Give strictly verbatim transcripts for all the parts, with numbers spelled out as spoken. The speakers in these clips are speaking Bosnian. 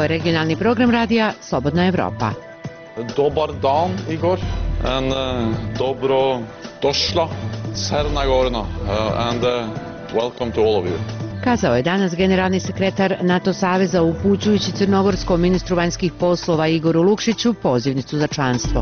je regionalni program radija Slobodna Evropa. Dobar dan, Igor, and uh, dobro došla, Crna Gora, uh, and uh, welcome to all of you. Kazao je danas generalni sekretar NATO saveza upućujući crnogorskom ministru vanjskih poslova Igoru Lukšiću pozivnicu za članstvo.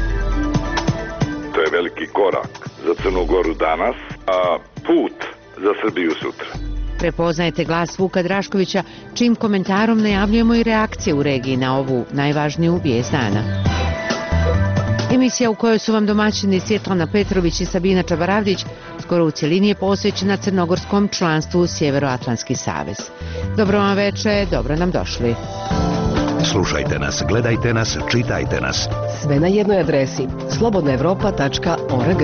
To je veliki korak za Crnu Goru danas, a put za Srbiju sutra. Prepoznajete glas Vuka Draškovića, čim komentarom najavljujemo i reakcije u regiji na ovu najvažniju vijest dana. Emisija u kojoj su vam domaćini Svjetlana Petrović i Sabina Čabaravdić skoro u cjelini je posvećena crnogorskom članstvu u Sjeveroatlantski savez. Dobro vam veče, dobro nam došli. Slušajte nas, gledajte nas, čitajte nas. Sve na jednoj adresi slobodna evropa tačka org.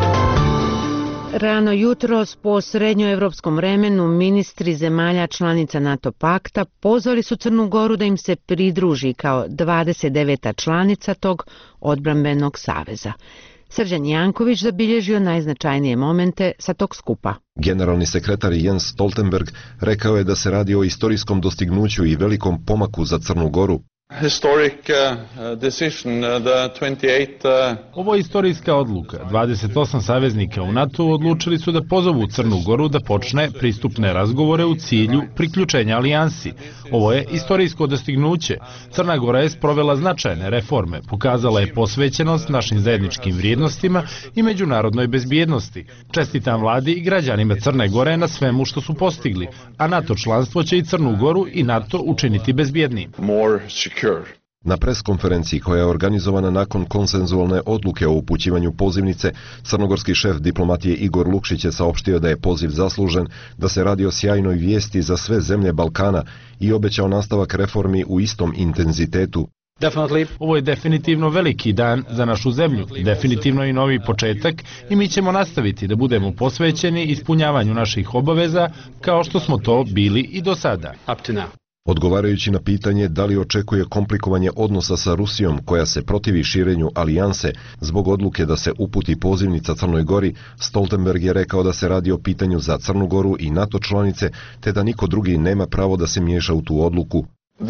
Rano jutros po srednjoevropskom vremenu ministri zemalja članica NATO pakta pozvali su Crnu Goru da im se pridruži kao dvadeset deveta članica tog odbrambenog saveza. Srđan Janković zabilježio najznačajnije momente sa tog skupa. Generalni sekretar Jens Stoltenberg rekao je da se radi o istorijskom dostignuću i velikom pomaku za Crnu Goru. Historic uh, decision, uh, the twenty-eight, uh... Ovo je istorijska odluka. dvadeset osam saveznika u NATO odlučili su da pozovu Crnu Goru da počne pristupne razgovore u cilju priključenja alijansi. Ovo je istorijsko dostignuće. Crna Gora je sprovela značajne reforme, pokazala je posvećenost našim zajedničkim vrijednostima i međunarodnoj bezbjednosti. Čestitam vladi i građanima Crne Gore na svemu što su postigli, a NATO članstvo će i Crnu Goru i NATO učiniti bezbjednijim. Na preskonferenciji koja je organizovana nakon konsenzualne odluke o upućivanju pozivnice, crnogorski šef diplomatije Igor Lukšić je saopštio da je poziv zaslužen, da se radi o sjajnoj vijesti za sve zemlje Balkana i obećao nastavak reformi u istom intenzitetu. Ovo je definitivno veliki dan za našu zemlju, definitivno i novi početak i mi ćemo nastaviti da budemo posvećeni ispunjavanju naših obaveza kao što smo to bili i do sada. Odgovarajući na pitanje da li očekuje komplikovanje odnosa sa Rusijom koja se protivi širenju alijanse zbog odluke da se uputi pozivnica Crnoj Gori, Stoltenberg je rekao da se radi o pitanju za Crnu Goru i NATO članice, te da niko drugi nema pravo da se miješa u tu odluku.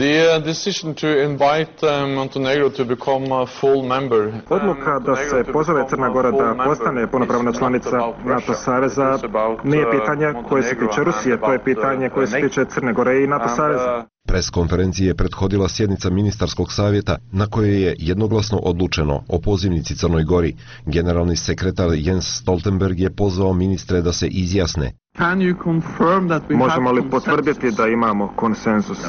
Odluka da se pozove Crna Gora da postane punopravna članica NATO saveza nije pitanje koje se tiče Rusije, to je pitanje koje se tiče Crne Gore i NATO saveza. Preskonferenciji je prethodila sjednica ministarskog savjeta na kojoj je jednoglasno odlučeno o pozivnici Crnoj Gori. Generalni sekretar Jens Stoltenberg je pozvao ministre da se izjasne. Možemo li potvrditi da imamo konsenzus?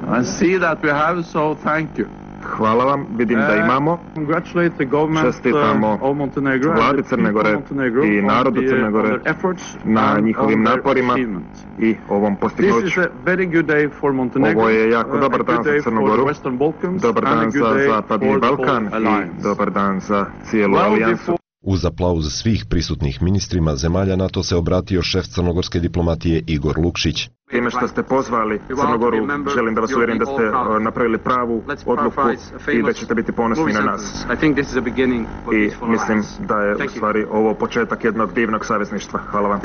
Hvala vam, vidim da imamo. Čestitamo vladi Crne Gore i narodu Crne Gore na njihovim naporima i ovom postignuću. Ovo je jako dobar dan za Crnu Goru, dobar dan za Zapadni Balkan i dobar dan za cijelu alijansu. Uz aplauz svih prisutnih ministrima zemalja NATO se obratio šef crnogorske diplomatije Igor Lukšić. Time što ste pozvali Crnu Goru, želim da vas uvjerim da ste napravili pravu odluku i da ćete biti ponosni na nas. I mislim da je u stvari ovo početak jednog divnog savezništva. Hvala vam.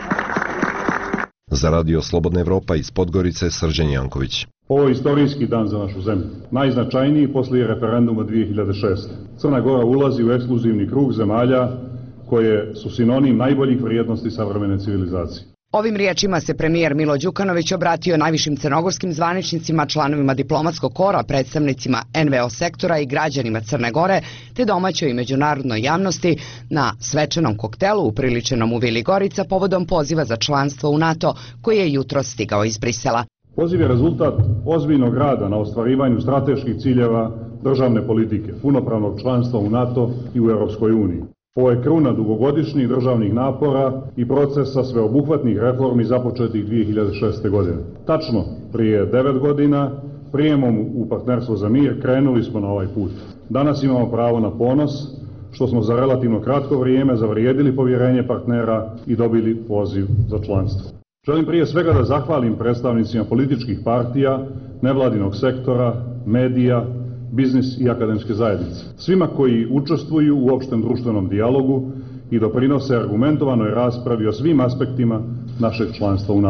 Za radio Slobodna Evropa iz Podgorice, Srđan Janković. Ovo je istorijski dan za našu zemlju. Najznačajniji poslije referenduma dvije hiljade šeste. Crna Gora ulazi u ekskluzivni krug zemalja koje su sinonim najboljih vrijednosti savremene civilizacije. Ovim riječima se premijer Milo Đukanović obratio najvišim crnogorskim zvaničnicima, članovima diplomatskog kora, predstavnicima en ve o sektora i građanima Crne Gore, te domaćoj i međunarodnoj javnosti na svečanom koktelu upriličenom u Vili Gorica povodom poziva za članstvo u NATO koji je jutros stigao iz Brisela. Poziv je rezultat ozbiljnog rada na ostvarivanju strateških ciljeva državne politike, punopravnog članstva u NATO i u Europskoj uniji. Ovo je kruna dugogodišnjih državnih napora i procesa sveobuhvatnih reformi započetih dvije hiljade šeste. godine. Tačno prije devet godina, prijemom u Partnerstvo za mir, krenuli smo na ovaj put. Danas imamo pravo na ponos, što smo za relativno kratko vrijeme zavrijedili povjerenje partnera i dobili poziv za članstvo. Želim prije svega da zahvalim predstavnicima političkih partija, nevladinog sektora, medija, biznis i akademske zajednice. Svima koji učestvuju u opštem društvenom dijalogu i doprinose argumentovanoj raspravi o svim aspektima našeg članstva u NATO.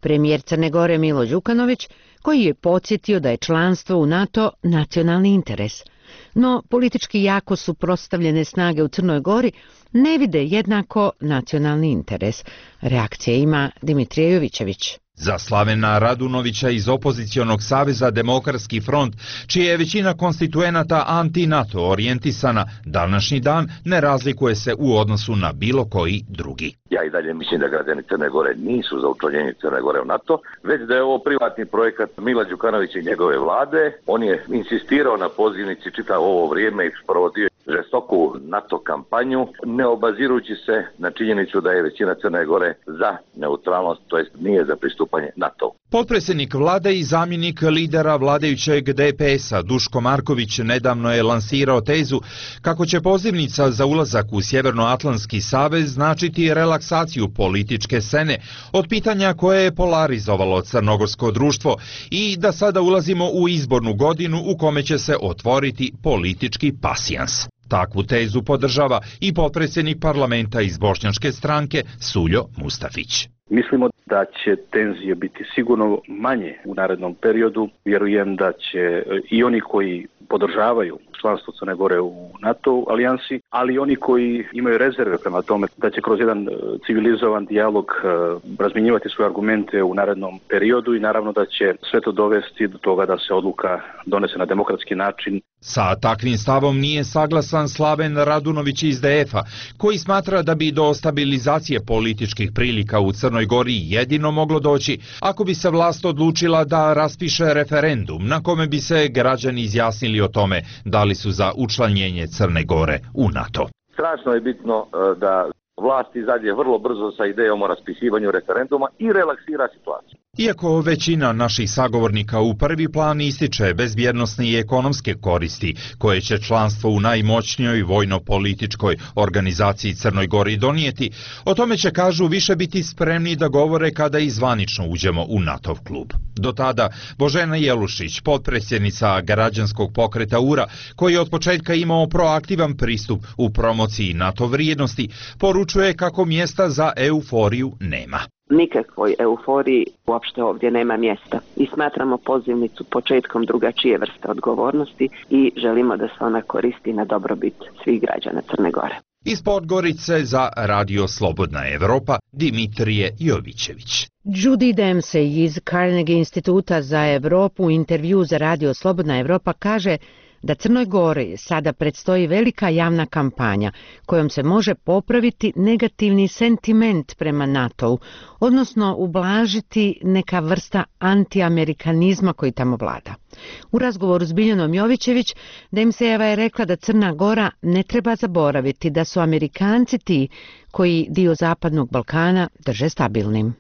premijer Crne Gore Milo Đukanović, koji je podsjetio da je članstvo u NATO nacionalni interes. No, politički jako suprotstavljene snage u Crnoj Gori ne vide jednako nacionalni interes. Reakcije ima Dimitrije Jovićević. Za Slavena Radunovića iz opozicionog saveza Demokratski front, čija je većina konstituenata anti-NATO orijentisana, današnji dan ne razlikuje se u odnosu na bilo koji drugi. Ja i dalje mislim da građani Crne Gore nisu za učlanjenje Crne Gore u NATO, već da je ovo privatni projekat Mila Đukanovića i njegove vlade. On je insistirao na pozivnici čitavo ovo vrijeme i provodio žestoku NATO kampanju, ne obazirujući se na činjenicu da je većina Crne Gore za neutralnost, to jest nije za pristupanje NATO. Potpredsjednik vlade i zamjenik lidera vladajućeg D P S-a Duško Marković nedavno je lansirao tezu kako će pozivnica za ulazak u Sjevernoatlantski savez značiti relaksaciju političke scene od pitanja koje je polarizovalo crnogorsko društvo i da sada ulazimo u izbornu godinu u kome će se otvoriti politički pasijans. Takvu tezu podržava i potpredsjednik parlamenta iz bošnjačke stranke Suljo Mustafić. Mislimo da će tenzije biti sigurno manje u narednom periodu. Vjerujem da će i oni koji podržavaju članstvo Crne Gore u NATO alijansi, ali i oni koji imaju rezerve prema tome da će kroz jedan civilizovan dijalog razmjenjivati svoje argumente u narednom periodu i naravno da će sve to dovesti do toga da se odluka donese na demokratski način. Sa takvim stavom nije saglasan Slaven Radunović iz D F-a, koji smatra da bi do stabilizacije političkih prilika u Crnoj Gori jedino moglo doći ako bi se vlast odlučila da raspiše referendum na kome bi se građani izjasnili o tome da li su za učlanjenje Crne Gore u NATO. Strašno je bitno da vlast izađe vrlo brzo sa idejom o raspisivanju referenduma i relaksira situaciju. Iako većina naših sagovornika u prvi plan ističe bezbjednosne i ekonomske koristi koje će članstvo u najmoćnijoj vojno-političkoj organizaciji Crnoj Gori donijeti, o tome će, kažu, više biti spremni da govore kada i zvanično uđemo u NATO klub. Do tada Božena Jelušić, potpredsjednica građanskog pokreta U R A, koji je od početka imao proaktivan pristup u promociji NATO vrijednosti, poručuje kako mjesta za euforiju nema. Nikakvoj euforiji uopšte ovdje nema mjesta i smatramo pozivnicu početkom drugačije vrste odgovornosti i želimo da se ona koristi na dobrobit svih građana Crne Gore. Iz Podgorice za Radio Slobodna Evropa, Dimitrije Jovićević. Judy Dempsey iz Carnegie instituta za Evropu u intervju za Radio Slobodna Evropa kaže da Crnoj Gori sada predstoji velika javna kampanja kojom se može popraviti negativni sentiment prema NATO-u, odnosno ublažiti neka vrsta antiamerikanizma koji tamo vlada. U razgovoru s Biljanom Jovićević, Dempseyjeva je rekla da Crna Gora ne treba zaboraviti da su Amerikanci ti koji dio Zapadnog Balkana drže stabilnim.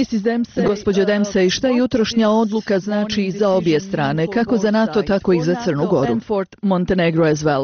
Gospođo Dempsey, šta jutrošnja odluka znači za obje strane, kako za NATO, tako i za Crnu Goru? Montenegro as well.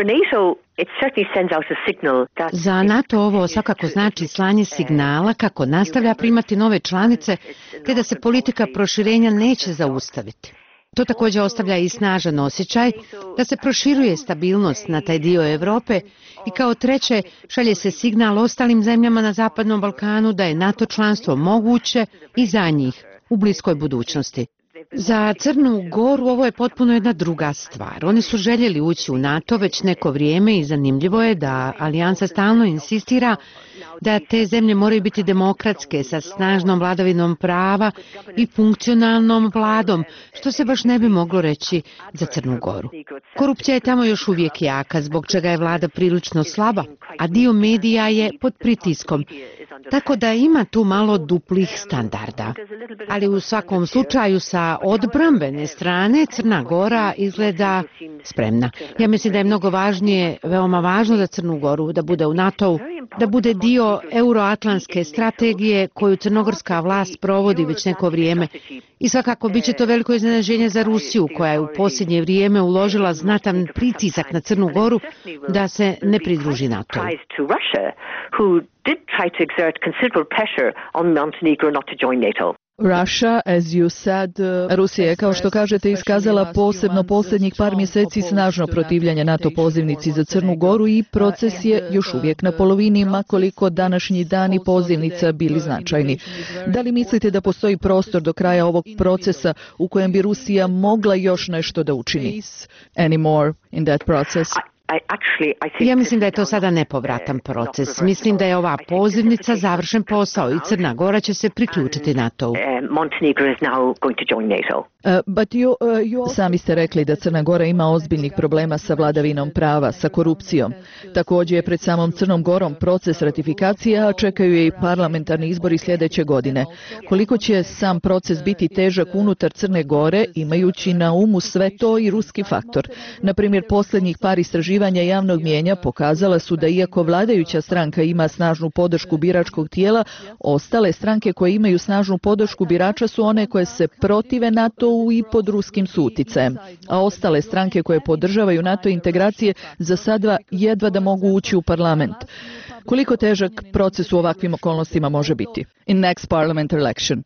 Za NATO ovo svakako znači slanje signala kako nastavlja primati nove članice, te da se politika proširenja neće zaustaviti. To također ostavlja i snažan osjećaj da se proširuje stabilnost na taj dio Europe i kao treće šalje se signal ostalim zemljama na Zapadnom Balkanu da je NATO članstvo moguće i za njih u bliskoj budućnosti. Za Crnu Goru ovo je potpuno jedna druga stvar. Oni su željeli ući u NATO već neko vrijeme i zanimljivo je da alijansa stalno insistira da te zemlje moraju biti demokratske sa snažnom vladavinom prava i funkcionalnom vladom, što se baš ne bi moglo reći za Crnu Goru. Korupcija je tamo još uvijek jaka, zbog čega je vlada prilično slaba, a dio medija je pod pritiskom. Tako da ima tu malo duplih standarda. Ali u svakom slučaju sa odbrambene strane Crna Gora izgleda spremna. Ja mislim da je mnogo važnije, veoma važno za Crnu Goru da bude u NATO-u, da bude dio euroatlantske strategije koju crnogorska vlast provodi već neko vrijeme. I svakako bit će to veliko iznenađenje za Rusiju, koja je u posljednje vrijeme uložila znatan pritisak na Crnu Goru da se ne pridruži NATO-u. did try to exert considerable pressure on Montenegro not to join NATO. Russia, as you said, Rusija je, kao što kažete, iskazala posebno posljednjih par mjeseci snažno protivljanje NATO pozivnici za Crnu Goru i proces je još uvijek na polovini, makoliko današnji dani pozivnica bili značajni. Da li mislite da postoji prostor do kraja ovog procesa u kojem bi Rusija mogla još nešto da učini? Any more in that process? Ja mislim da je to sada nepovratan proces. Mislim da je ova pozivnica završen posao i Crna Gora će se priključiti NATO-u. Sami ste rekli da Crna Gora ima ozbiljnih problema sa vladavinom prava, sa korupcijom. Također je pred samom Crnom Gorom proces ratifikacije, a čekaju je i parlamentarni izbori sljedeće godine. Koliko će sam proces biti težak unutar Crne Gore, imajući na umu sve to i ruski faktor? Na primjer, posljednjih par istraživanja javnog mijenja pokazala su da iako vladajuća stranka ima snažnu podršku biračkog tijela, ostale stranke koje imaju snažnu podršku birača su one koje se protive NATO-u i pod ruskim su uticajem. A ostale stranke koje podržavaju NATO integracije za sada jedva da mogu ući u parlament. Koliko težak proces u ovakvim okolnostima može biti? In next parliamentary election.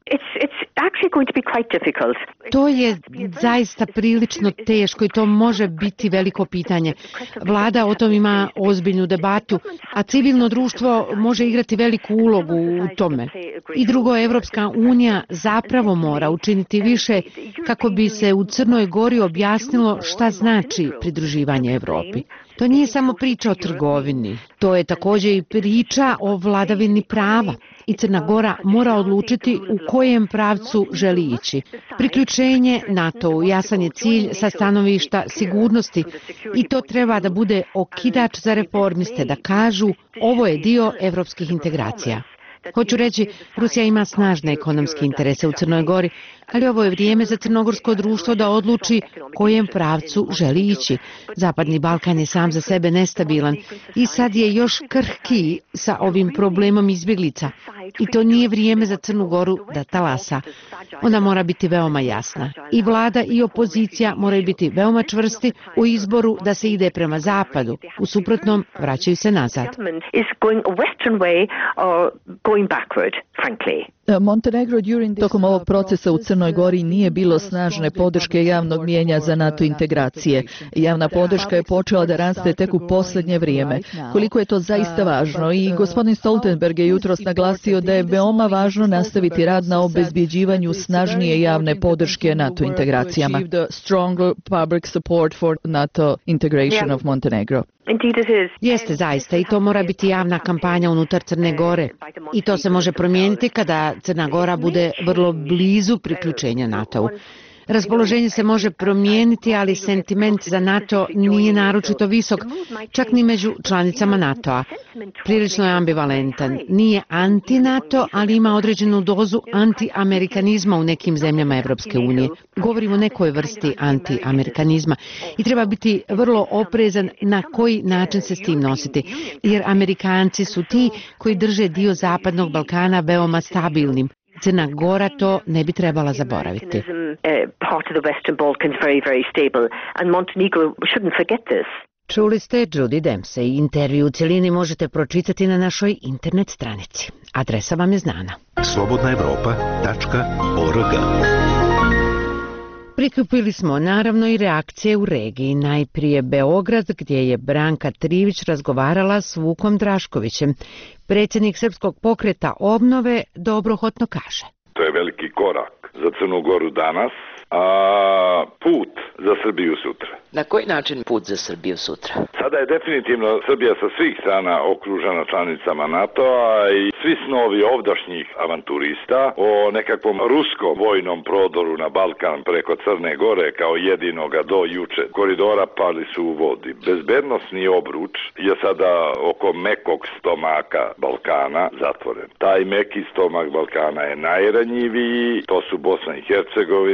To je zaista prilično teško i to može biti veliko pitanje. Vlada o tom ima ozbiljnu debatu, a civilno društvo može igrati veliku ulogu u tome. I drugo, Evropska unija zapravo mora učiniti više kako bi se u Crnoj Gori objasnilo šta znači pridruživanje Evropi. To nije samo priča o trgovini, to je također i priča o vladavini prava. I Crna Gora mora odlučiti u kojem pravcu želi ići. Priključenje NATO-u jasan je cilj sa stanovišta sigurnosti i to treba da bude okidač za reformiste da kažu ovo je dio evropskih integracija. Hoću reći, Rusija ima snažne ekonomske interese u Crnoj Gori, ali ovo je vrijeme za crnogorsko društvo da odluči kojem pravcu želi ići. Zapadni Balkan je sam za sebe nestabilan i sad je još krhkiji sa ovim problemom izbjeglica. I to nije vrijeme za Crnu Goru da talasa. Ona mora biti veoma jasna. I vlada i opozicija moraju biti veoma čvrsti u izboru da se ide prema zapadu. U suprotnom, vraćaju se nazad. Montenegro, tokom ovog procesa u Crnoj Gori nije bilo snažne podrške javnog mijenja za NATO integracije. Javna podrška je počela da raste tek u posljednje vrijeme. Koliko je to zaista važno i gospodin Stoltenberg je jutros naglasio da je veoma važno nastaviti rad na obezbjeđivanju snažnije javne podrške NATO integracijama. Jeste zaista i to mora biti javna kampanja unutar Crne Gore. I to se može promijeniti kada Crna Gora bude vrlo blizu priključenja NATO-u. Raspoloženje se može promijeniti, ali sentiment za NATO nije naročito visok, čak ni među članicama NATO-a. Prilično je ambivalentan. Nije anti-NATO, ali ima određenu dozu anti-amerikanizma u nekim zemljama Evropske unije. Govorimo o nekoj vrsti anti-amerikanizma i treba biti vrlo oprezan na koji način se s tim nositi, jer Amerikanci su ti koji drže dio Zapadnog Balkana veoma stabilnim. Crna Gora to ne bi trebala zaboraviti. Čuli ste Judy Dempsey. Intervju u cjelini možete pročitati na našoj internet stranici. Adresa vam je znana. slobodna evropa tačka org. Prikupili smo naravno i reakcije u regiji. Najprije Beograd, gdje je Branka Trivić razgovarala s Vukom Draškovićem. Predsjednik Srpskog pokreta obnove dobrohotno kaže. To je veliki korak za Crnu Goru danas, a put za Srbiju sutra. Na koji način put za Srbiju sutra? Sada je definitivno Srbija sa svih strana okružena članicama NATO-a i svi snovi ovdašnjih avanturista o nekakvom ruskom vojnom prodoru na Balkan preko Crne Gore kao jedinoga do juče koridora pali su u vodi. Bezbednosni obruč je sada oko mekog stomaka Balkana zatvoren. Taj meki stomak Balkana je najranjiviji, to su Bosna i Hercegovina,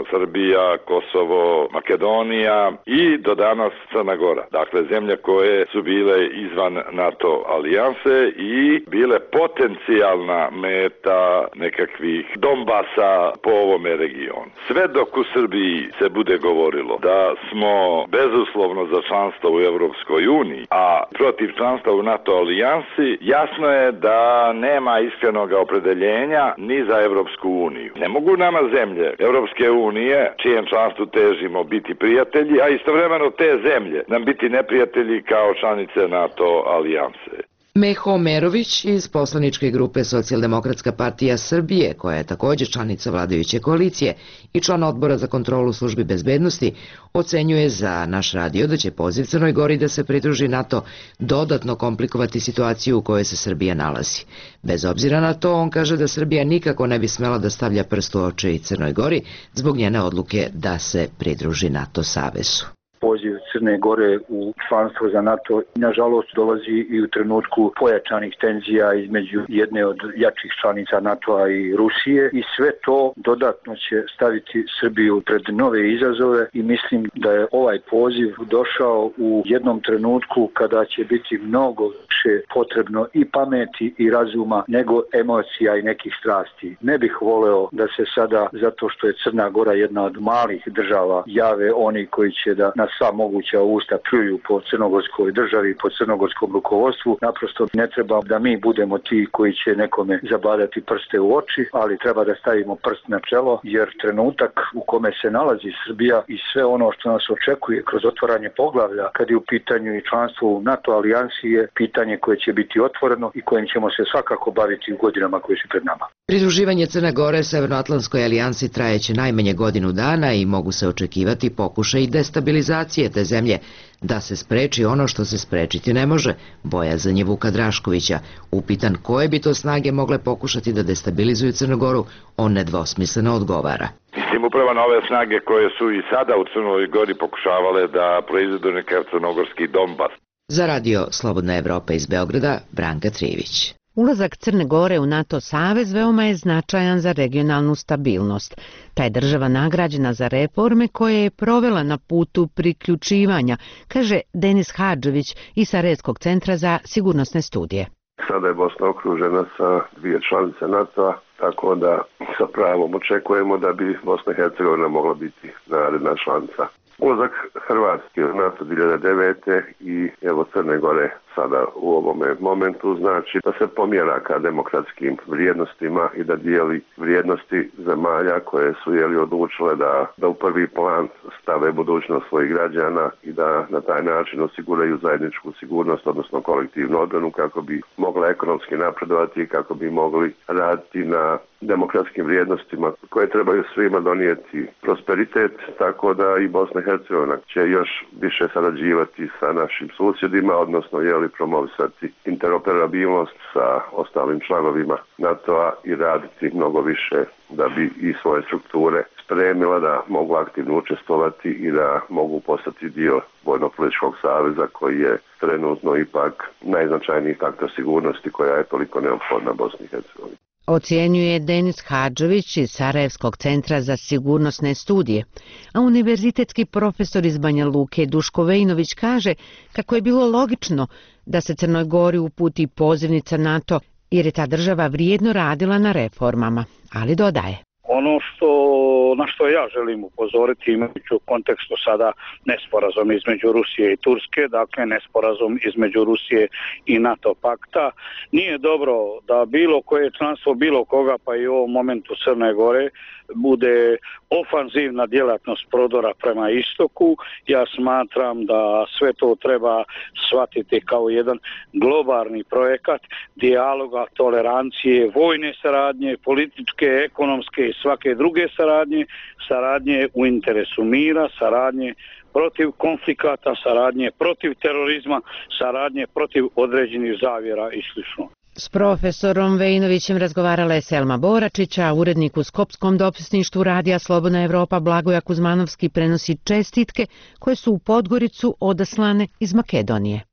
Srbija, Kosovo, Makedonija i do danas Crna Gora. Dakle, zemlje koje su bile izvan NATO alijanse i bile potencijalna meta nekakvih Donbasa po ovome regionu. Sve dok u Srbiji se bude govorilo da smo bezuslovno za članstvo u Evropskoj uniji, a protiv članstva u NATO alijansi, jasno je da nema iskrenog opredeljenja ni za Evropsku uniju. Ne mogu nama zemlje Evropske unije, čijem članstvu težimo, biti prijatelji, a istovremeno te zemlje nam biti neprijatelji kao članice NATO alijanse. Meho Merović iz poslaničke grupe Socijaldemokratska partija Srbije, koja je također članica vladajuće koalicije i član odbora za kontrolu službi bezbednosti, ocenjuje za naš radio da će poziv Crnoj Gori da se pridruži NATO dodatno komplikovati situaciju u kojoj se Srbija nalazi. Bez obzira na to, on kaže da Srbija nikako ne bi smela da stavlja prst u oči Crnoj Gori zbog njene odluke da se pridruži NATO savezu. Poziv Crne Gore u članstvo za NATO nažalost dolazi i u trenutku pojačanih tenzija između jedne od jačih članica NATO-a i Rusije i sve to dodatno će staviti Srbiju pred nove izazove i mislim da je ovaj poziv došao u jednom trenutku kada će biti mnogo više potrebno i pameti i razuma nego emocija i nekih strasti. Ne bih voleo da se sada, zato što je Crna Gora jedna od malih država, jave oni koji će da nas sva moguća usta pljuju po crnogorskoj državi, po crnogorskom rukovodstvu. Naprosto ne treba da mi budemo ti koji će nekome zabadati prste u oči, ali treba da stavimo prst na čelo, jer trenutak u kome se nalazi Srbija i sve ono što nas očekuje kroz otvaranje poglavlja, kad je u pitanju i članstvo u NATO alijansi, je pitanje koje će biti otvoreno i kojim ćemo se svakako baviti u godinama koje su pred nama. Pridruživanje Crne Gore Severnoatlantskoj alijansi trajeće najmanje godinu dana i mogu se očekivati pokušaj destabilizacije te zemlje, da se spreči ono što se sprečiti ne može, bojazan je Vuka Draškovića. Upitan koje bi to snage mogle pokušati da destabilizuju Crnu Goru, on nedvosmisleno odgovara. Mislim upravo na ove snage koje su i sada u Crnoj Gori pokušavale da proizvedu nekav crnogorski Donbas. Za radio Slobodna Evropa iz Beograda, Branka Trivić. Ulazak Crne Gore u NATO savez veoma je značajan za regionalnu stabilnost. Ta je država nagrađena za reforme koje je provela na putu priključivanja, kaže Denis Hadžević iz Sarajevskog centra za sigurnosne studije. Sada je Bosna okružena sa dvije članice NATO-a, tako da sa pravom očekujemo da bi Bosna i Hercegovina mogla biti naredna članica. Ulazak Hrvatske u NATO dvije hiljade devete i evo Crne Gore sada u ovome momentu znači da se pomjera ka demokratskim vrijednostima i da dijeli vrijednosti zemalja koje su jeli odlučile da, da u prvi plan stave budućnost svojih građana i da na taj način osiguraju zajedničku sigurnost, odnosno kolektivnu odbranu kako bi mogla ekonomski napredovati i kako bi mogli raditi na demokratskim vrijednostima koje trebaju svima donijeti prosperitet, tako da i Bosna i Hercegovina će još više sarađivati sa našim susjedima, odnosno jeli promovisati interoperabilnost sa ostalim članovima NATO-a i raditi mnogo više da bi i svoje strukture spremila da mogu aktivno učestvovati i da mogu postati dio vojno-političkog saveza koji je trenutno ipak najznačajniji faktor sigurnosti koja je toliko neophodna Bosni i Hercegovini. Ocjenjuje Denis Hadžević iz Sarajevskog centra za sigurnosne studije, a univerzitetski profesor iz Banja Luke Duško Vejnović kaže kako je bilo logično da se Crnoj Gori uputi pozivnica NATO jer je ta država vrijedno radila na reformama, ali dodaje. Ono što, na što ja želim upozoriti imajući u kontekstu sada nesporazum između Rusije i Turske, dakle nesporazum između Rusije i NATO pakta, nije dobro da bilo koje članstvo bilo koga, pa i u ovom momentu Crne Gore, bude ofanzivna djelatnost prodora prema istoku. Ja smatram da sve to treba shvatiti kao jedan globalni projekat dijaloga, tolerancije, vojne saradnje, političke, ekonomske i svake druge saradnje, saradnje u interesu mira, saradnje protiv konflikata, saradnje protiv terorizma, saradnje protiv određenih zavjera i sl. S profesorom Vejnovićem razgovarala je Selma Boračića, urednik u Skopskom dopisništvu radija Slobodna Evropa Blagoja Kuzmanovski prenosi čestitke koje su u Podgoricu odaslane iz Makedonije.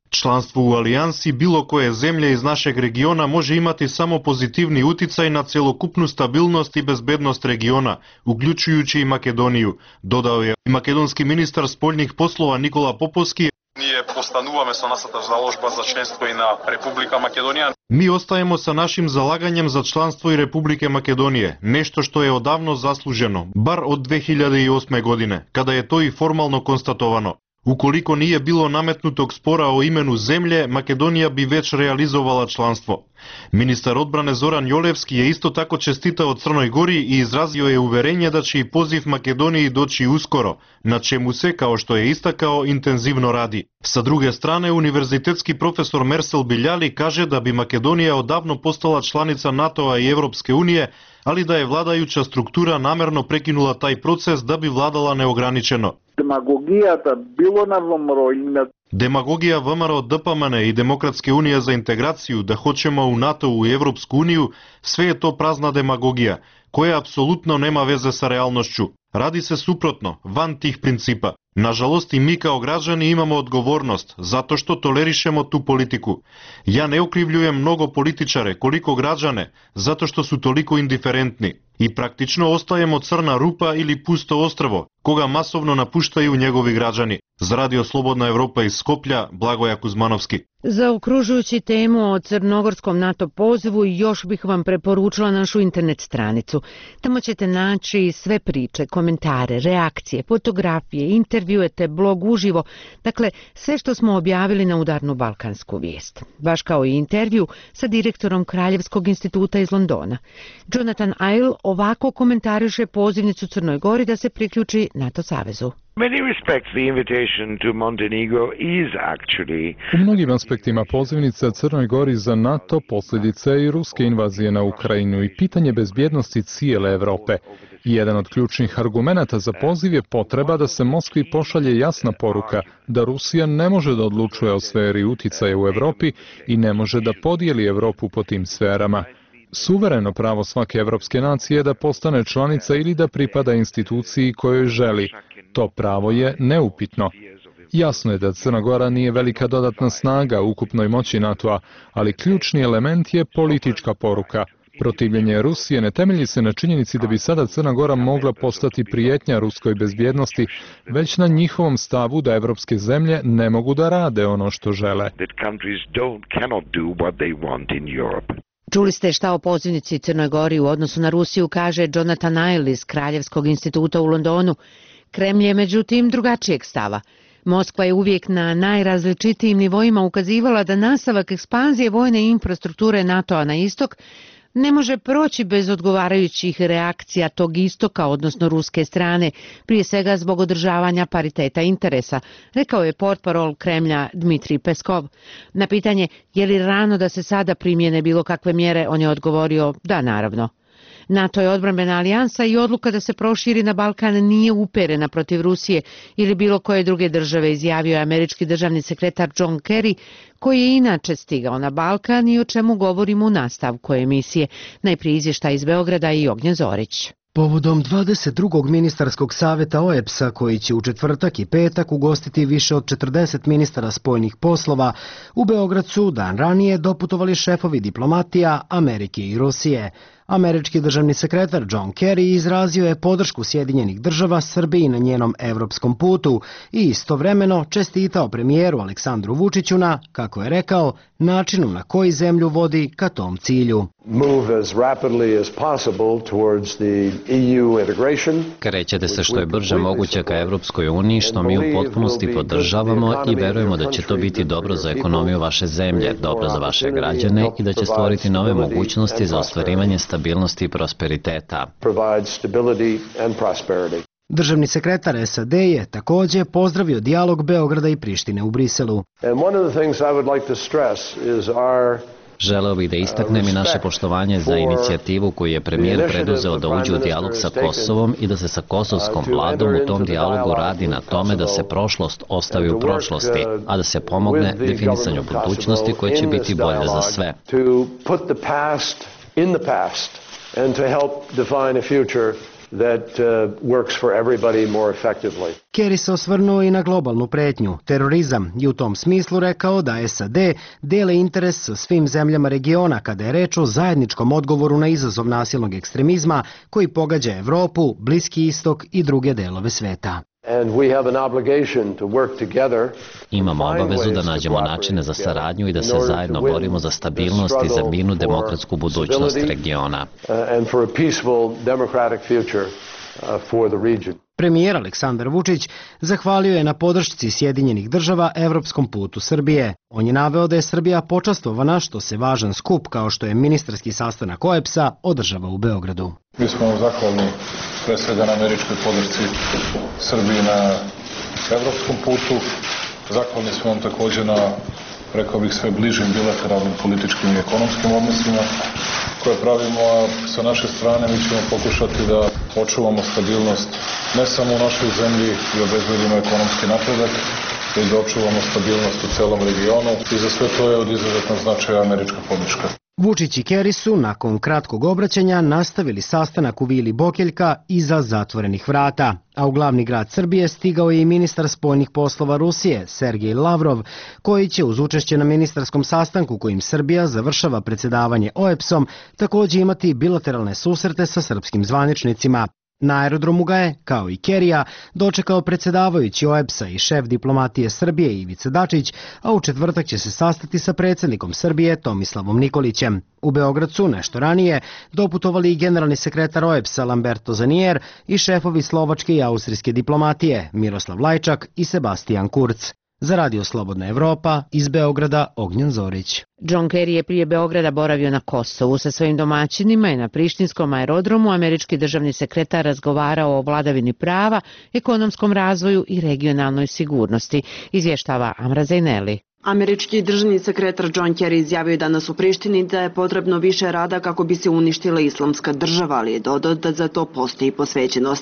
Članstvo u alijansi bilo koje zemlje iz našeg regiona može imati samo pozitivni uticaj na celokupnu stabilnost i bezbednost regiona, uključujući i Makedoniju, dodao je makedonski ministar spoljnih poslova Nikola Popovski. Ние постануваме со нашата заложба за членство и на Република Македонија. Mi ostajemo sa našim zalaganjem za članstvo i Republike Makedonije, nešto što je odavno zasluženo, bar od dve hiljade osme. godine, kada je to i formalno konstatovano. Ukoliko nije bilo nametnutog spora o imenu zemlje, Makedonija bi već realizovala članstvo. Ministar odbrane Zoran Jolevski je isto tako čestitao Crnoj Gori i izrazio je uverenje da će i poziv Makedoniji doći uskoro, na čemu se, kao što je istakao, intenzivno radi. Sa druge strane, univerzitetski profesor Mersel Biljali kaže da bi Makedonija odavno postala članica NATO-a i Evropske unije, ali da je vladajuća struktura namerno prekinula taj proces da bi vladala neograničeno. Демагогијата било на ВМРО и на Демагогија ВМРО Д П М Н и Демократска унија за интеграцију да хочемо у НАТО и Европску унiju, све е то празна демагогија, која апсолутно нема везе са реалношću. Ради се супротно, ван тих принципа. Нажалост и ми као граđани имамо одговорност, затоа што толеришемо ту политику. Ја не окривљуjem много политичаре, колико граđане, затоа што су толико индиферентни. И практично остаемо црна рупа или пусто острво, кога масовно напуштају негови граđани. За Радио Слободна Европа из Скопља, Благоја Кузмановски. Zaokružujući temu o crnogorskom NATO pozivu, još bih vam preporučila našu internet stranicu. Tamo ćete naći sve priče, komentare, reakcije, fotografije, intervjue te blog uživo, dakle sve što smo objavili na Udarnu balkansku vijest. Baš kao i intervju sa direktorom Kraljevskog instituta iz Londona. Jonathan Ill ovako komentariše pozivnicu Crnoj Gori da se priključi NATO savezu. U mnogim aspektima pozivnica Crnoj Gori za NATO posljedica je i ruske invazije na Ukrajinu i pitanje bezbjednosti cijele Evrope. Jedan od ključnih argumenata za poziv je potreba da se Moskvi pošalje jasna poruka da Rusija ne može da odlučuje o sferi uticaja u Evropi i ne može da podijeli Evropu po tim sferama. Suvereno pravo svake evropske nacije je da postane članica ili da pripada instituciji kojoj želi. To pravo je neupitno. Jasno je da Crna Gora nije velika dodatna snaga u ukupnoj moći NATO-a, ali ključni element je politička poruka. Protivljenje Rusije ne temelji se na činjenici da bi sada Crna Gora mogla postati prijetnja ruskoj bezbjednosti, već na njihovom stavu da evropske zemlje ne mogu da rade ono što žele. Čuli ste šta o pozivnici Crnoj Gori u odnosu na Rusiju, kaže Jonathan Ill iz Kraljevskog instituta u Londonu. Kremlj je međutim drugačijeg stava. Moskva je uvijek na najrazličitijim nivoima ukazivala da nastavak ekspanzije vojne infrastrukture NATO-a na istok ne može proći bez odgovarajućih reakcija tog istoka, odnosno ruske strane, prije svega zbog održavanja pariteta interesa, rekao je portparol Kremlja Dmitrij Peskov. Na pitanje je li rano da se sada primjene bilo kakve mjere, on je odgovorio da, naravno. NATO je odbrambena alijansa i odluka da se proširi na Balkan nije uperena protiv Rusije ili bilo koje druge države, izjavio je američki državni sekretar John Kerry, koji je inače stigao na Balkan i o čemu govorimo u nastavku emisije. Najprije izvještaj iz Beograda i Ognjen Zorić. Povodom dvadeset drugog ministarskog saveta O E B S-a, koji će u četvrtak i petak ugostiti više od četrdeset ministara spoljnih poslova, u Beograd su dan ranije doputovali šefovi diplomatija Amerike i Rusije. Američki državni sekretar John Kerry izrazio je podršku Sjedinjenih država Srbiji na njenom evropskom putu i istovremeno čestitao premijeru Aleksandru Vučiću na, kako je rekao, načinu na koji zemlju vodi ka tom cilju. Krećete se što je brže moguće ka Evropskoj uniji, što mi u potpunosti podržavamo i verujemo da će to biti dobro za ekonomiju vaše zemlje, dobro za vaše građane i da će stvoriti nove mogućnosti za ostvarivanje stabilnosti i prosperiteta. Državni sekretar S A D je također pozdravio dijalog Beograda i Prištine u Briselu. Želeo bih da istaknem i naše poštovanje za inicijativu koju je premijer preduzeo da uđe u dijalog sa Kosovom i da se sa kosovskom vladom u tom dijalogu radi na tome da se prošlost ostavi u prošlosti, a da se pomogne definisanju budućnosti koja će biti bolje za sve. that uh, works for everybody more effectively. Kerry se osvrnuo i na globalnu pretnju, terorizam, i u tom smislu rekao da S A D dele interes sa svim zemljama regiona kada je reč o zajedničkom odgovoru na izazov nasilnog ekstremizma koji pogađa Evropu, Bliski istok i druge delove sveta. Imamo obavezu da nađemo načine za saradnju i da se zajedno borimo za stabilnost i za mirnu demokratsku budućnost regiona. Premijer Aleksandar Vučić zahvalio je na podršci Sjedinjenih država evropskom putu Srbije. On je naveo da je Srbija počastvovana što se važan skup kao što je ministarski sastanak O E B S-a održava u Beogradu. Mi smo zahvalni pre svega na američkoj podršci Srbiji na evropskom putu. Zahvalni smo vam također na, rekao bih, sve bližim bilateralnim političkim i ekonomskim odnosima koje pravimo, a sa naše strane mi ćemo pokušati da očuvamo stabilnost ne samo u našoj zemlji i obezbedimo ekonomski napredak, već da očuvamo stabilnost u celom regionu i za sve to je od izuzetnog značaja američka podrška. Vučić i Kerry su nakon kratkog obraćanja nastavili sastanak u Vili Bokeljka iza zatvorenih vrata, a u glavni grad Srbije stigao je i ministar spoljnih poslova Rusije, Sergej Lavrov, koji će uz učešće na ministarskom sastanku kojim Srbija završava predsjedavanje O E B S-om također imati bilateralne susrete sa srpskim zvaničnicima. Na aerodromu ga je, kao i Kerija, dočekao predsjedavajući O E B S-a i šef diplomatije Srbije Ivica Dačić, a u četvrtak će se sastati sa predsjednikom Srbije Tomislavom Nikolićem. U Beograd su nešto ranije doputovali i generalni sekretar O E B S-a Lamberto Zanier i šefovi slovačke i austrijske diplomatije Miroslav Lajčak i Sebastian Kurz. Za Radio Slobodna Evropa, iz Beograda Ognjen Zorić. John Kerry je prije Beograda boravio na Kosovu. Sa svojim domaćinima i na prištinskom aerodromu američki državni sekretar razgovarao o vladavini prava, ekonomskom razvoju i regionalnoj sigurnosti, izvještava Amra Zajneli. Američki državni sekretar John Kerry izjavio danas u Prištini da je potrebno više rada kako bi se uništila islamska država, ali je dodao da za to postoji posvećenost.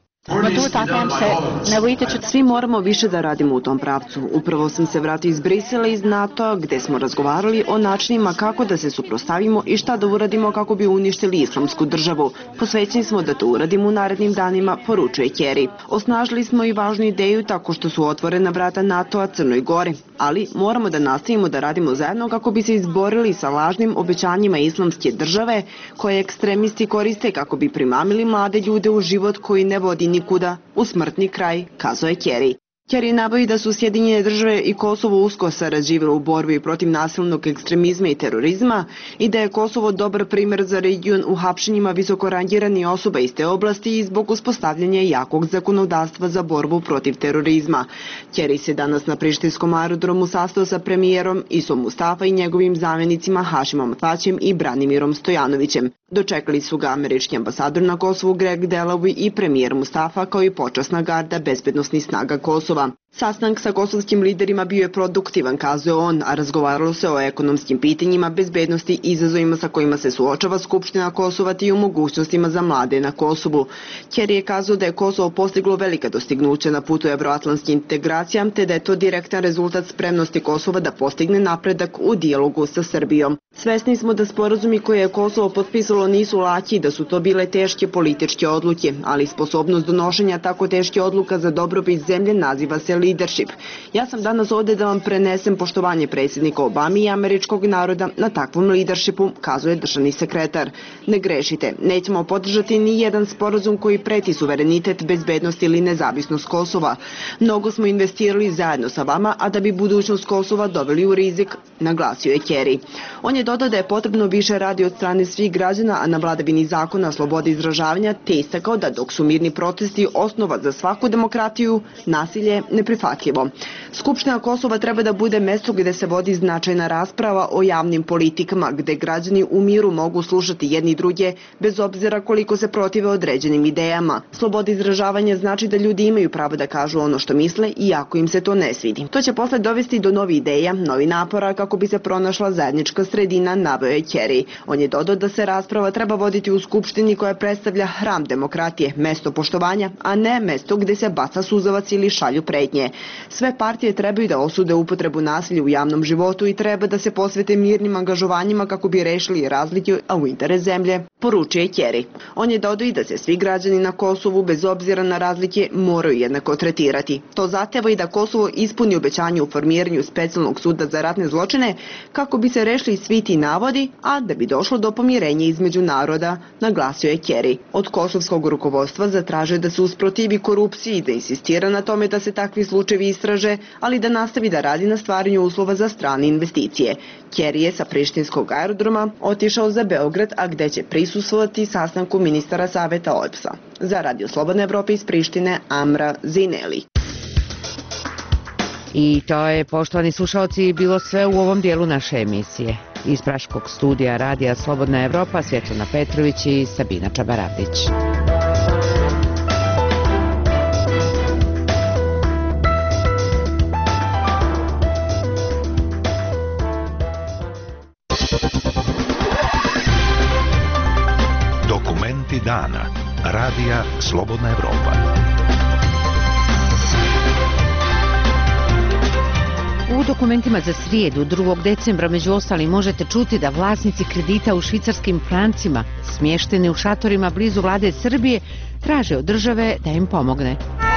Svi moramo više da radimo u tom pravcu. Upravo sam se vratio iz Brisela iz NATO, gde smo razgovarali o načinima kako da se suprotstavimo i šta da uradimo kako bi uništili islamsku državu. Posvećeni smo da to uradimo u narednim danima, poručuje Kerry. Osnažili smo i važnu ideju tako što su otvorena vrata NATO-a Crnoj Gori, ali moramo da nastavimo da radimo zajedno kako bi se izborili sa lažnim obećanjima islamske države koje ekstremisti koriste kako bi primamili mlade ljude u život koji ne vodi nikuda, u smrtni kraj, kazao je Kerry. Kerry navodi da su Sjedinjene države i Kosovo usko sarađivale u borbi protiv nasilnog ekstremizma i terorizma i da je Kosovo dobar primjer za region u hapšenjima visoko rangiranih osoba iz te oblasti i zbog uspostavljanja jakog zakonodavstva za borbu protiv terorizma. Kerry se danas na prištinskom aerodromu sastao sa premijerom Isom Mustafa i njegovim zamjenicima Hašimom Taćem i Branimirom Stojanovićem. Dočekali su ga američki ambasador na Kosovu Greg Delawy i premijer Mustafa kao i počasna garda bezbednosnih snaga Kosova. Sastanak sa kosovskim liderima bio je produktivan, kazuje on, a razgovaralo se o ekonomskim pitanjima, bezbednosti i izazovima sa kojima se suočava Skupština Kosova te i o mogućnostima za mlade na Kosovu. Kerry je kazao da je Kosovo postiglo velika dostignuća na putu evroatlantske integracija, te da je to direktan rezultat spremnosti Kosova da postigne napredak u dijalogu sa Srbijom. Svesni smo da sporazumi koje je Kosovo potpisalo nisu laki i da su to bile teške političke odluke, ali sposobnost donošenja tako teške odluka za dobrobit zemlje naziva se leadership. Ja sam danas ovdje da vam prenesem poštovanje predsjednika Obame i američkog naroda na takvom leadershipu, kazuje državni sekretar. Ne grešite, nećemo podržati ni jedan sporazum koji preti suverenitet, bezbednost ili nezavisnost Kosova. Mnogo smo investirali zajedno sa vama, a da bi budućnost Kosova doveli u rizik, naglasio je Kerry. On je dodao da je potrebno više radi od strane svih građana, a na vladavini zakona, slobode izražavanja, te istakao da dok su mirni protesti osnova za svaku demokratiju, nasilje neprihvatljivo. Skupština Kosova treba da bude mesto gde se vodi značajna rasprava o javnim politikama, gde građani u miru mogu slušati jedni druge, bez obzira koliko se protive određenim idejama. Sloboda izražavanja znači da ljudi imaju pravo da kažu ono što misle, iako im se to ne svidi. To će posle dovesti do novih ideja, novi napora kako kako bi se pronašla zajednička sredina, naveo je Kerry. On je dodao da se rasprava treba voditi u Skupštini koja predstavlja hram demokratije, mesto poštovanja, a ne mesto gde se baca suzavac ili šalju pretnje. Sve partije trebaju da osude upotrebu nasilja u javnom životu i treba da se posvete mirnim angažovanjima kako bi rešili razlike, a u interes zemlje, poručio je Kerry. On je dodao i da se svi građani na Kosovu, bez obzira na razlike, moraju jednako tretirati. To zahteva i da Kosovo ispuni obećanje u formiranju specijalnog suda za ratne zločine kako bi se rešili svi ti navodi, a da bi došlo do pomirenja između naroda, naglasio je Kerry. Od kosovskog rukovodstva zatraže da se usprotivi korupciji i da insistira na tome da se takvi slučajevi istraže, ali da nastavi da radi na stvaranju uslova za strane investicije. Kerry je sa prištinskog aerodroma otišao za Beograd, a gde će prisustvovati sastanku ministara Saveta O E B S-a. Za Radio Slobodne Evrope iz Prištine, Amra Zineli. I to je, poštovani slušalci, bilo sve u ovom dijelu naše emisije. Iz Praškog studija Radija Slobodna Evropa, Svjetlana Petrović i Sabina Čabaravdić. Dokumenti dana. Radija Slobodna Evropa. U dokumentima za srijedu, drugog decembra, među ostalim možete čuti da vlasnici kredita u švicarskim francima, smješteni u šatorima blizu vlade Srbije, traže od države da im pomogne.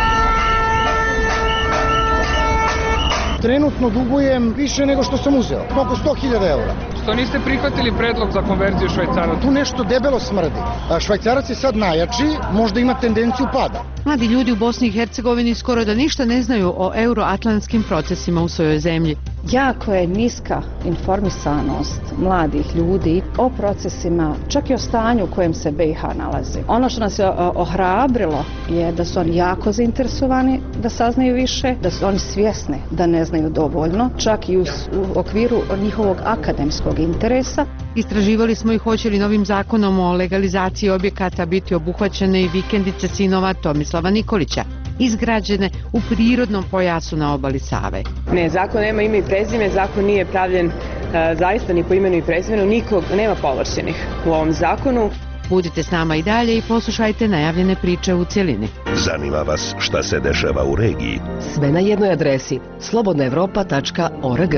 Trenutno dugujem više nego što sam uzeo, oko sto hiljada eura. Što niste prihvatili predlog za konverziju švajcaraca? Tu nešto debelo smrdi. Švajcarac je sad najjači, možda ima tendenciju pada. Mladi ljudi u Bosni i Hercegovini skoro da ništa ne znaju o euroatlantskim procesima u svojoj zemlji. Jako je niska informisanost mladih ljudi o procesima, čak i o stanju u kojem se B i H nalazi. Ono što nas je ohrabrilo je da su oni jako zainteresovani da saznaju više, da su oni svjesni da ne znaju dovoljno, čak i u, u okviru njihovog akademskog interesa. Istraživali smo i hoće li novim zakonom o legalizaciji objekata biti obuhvaćene i vikendice sinova Tomislava Nikolića, izgrađene u prirodnom pojasu na obali Save. Ne, zakon nema ime i prezime, zakon nije pravljen uh, zaista ni po imenu i prezimenu, nikog nema povlašćenih u ovom zakonu. Budite s nama i dalje i poslušajte najavljene priče u cjelini. Zanima vas šta se dešava u regiji? Sve na jednoj adresi slobodna evropa tačka org.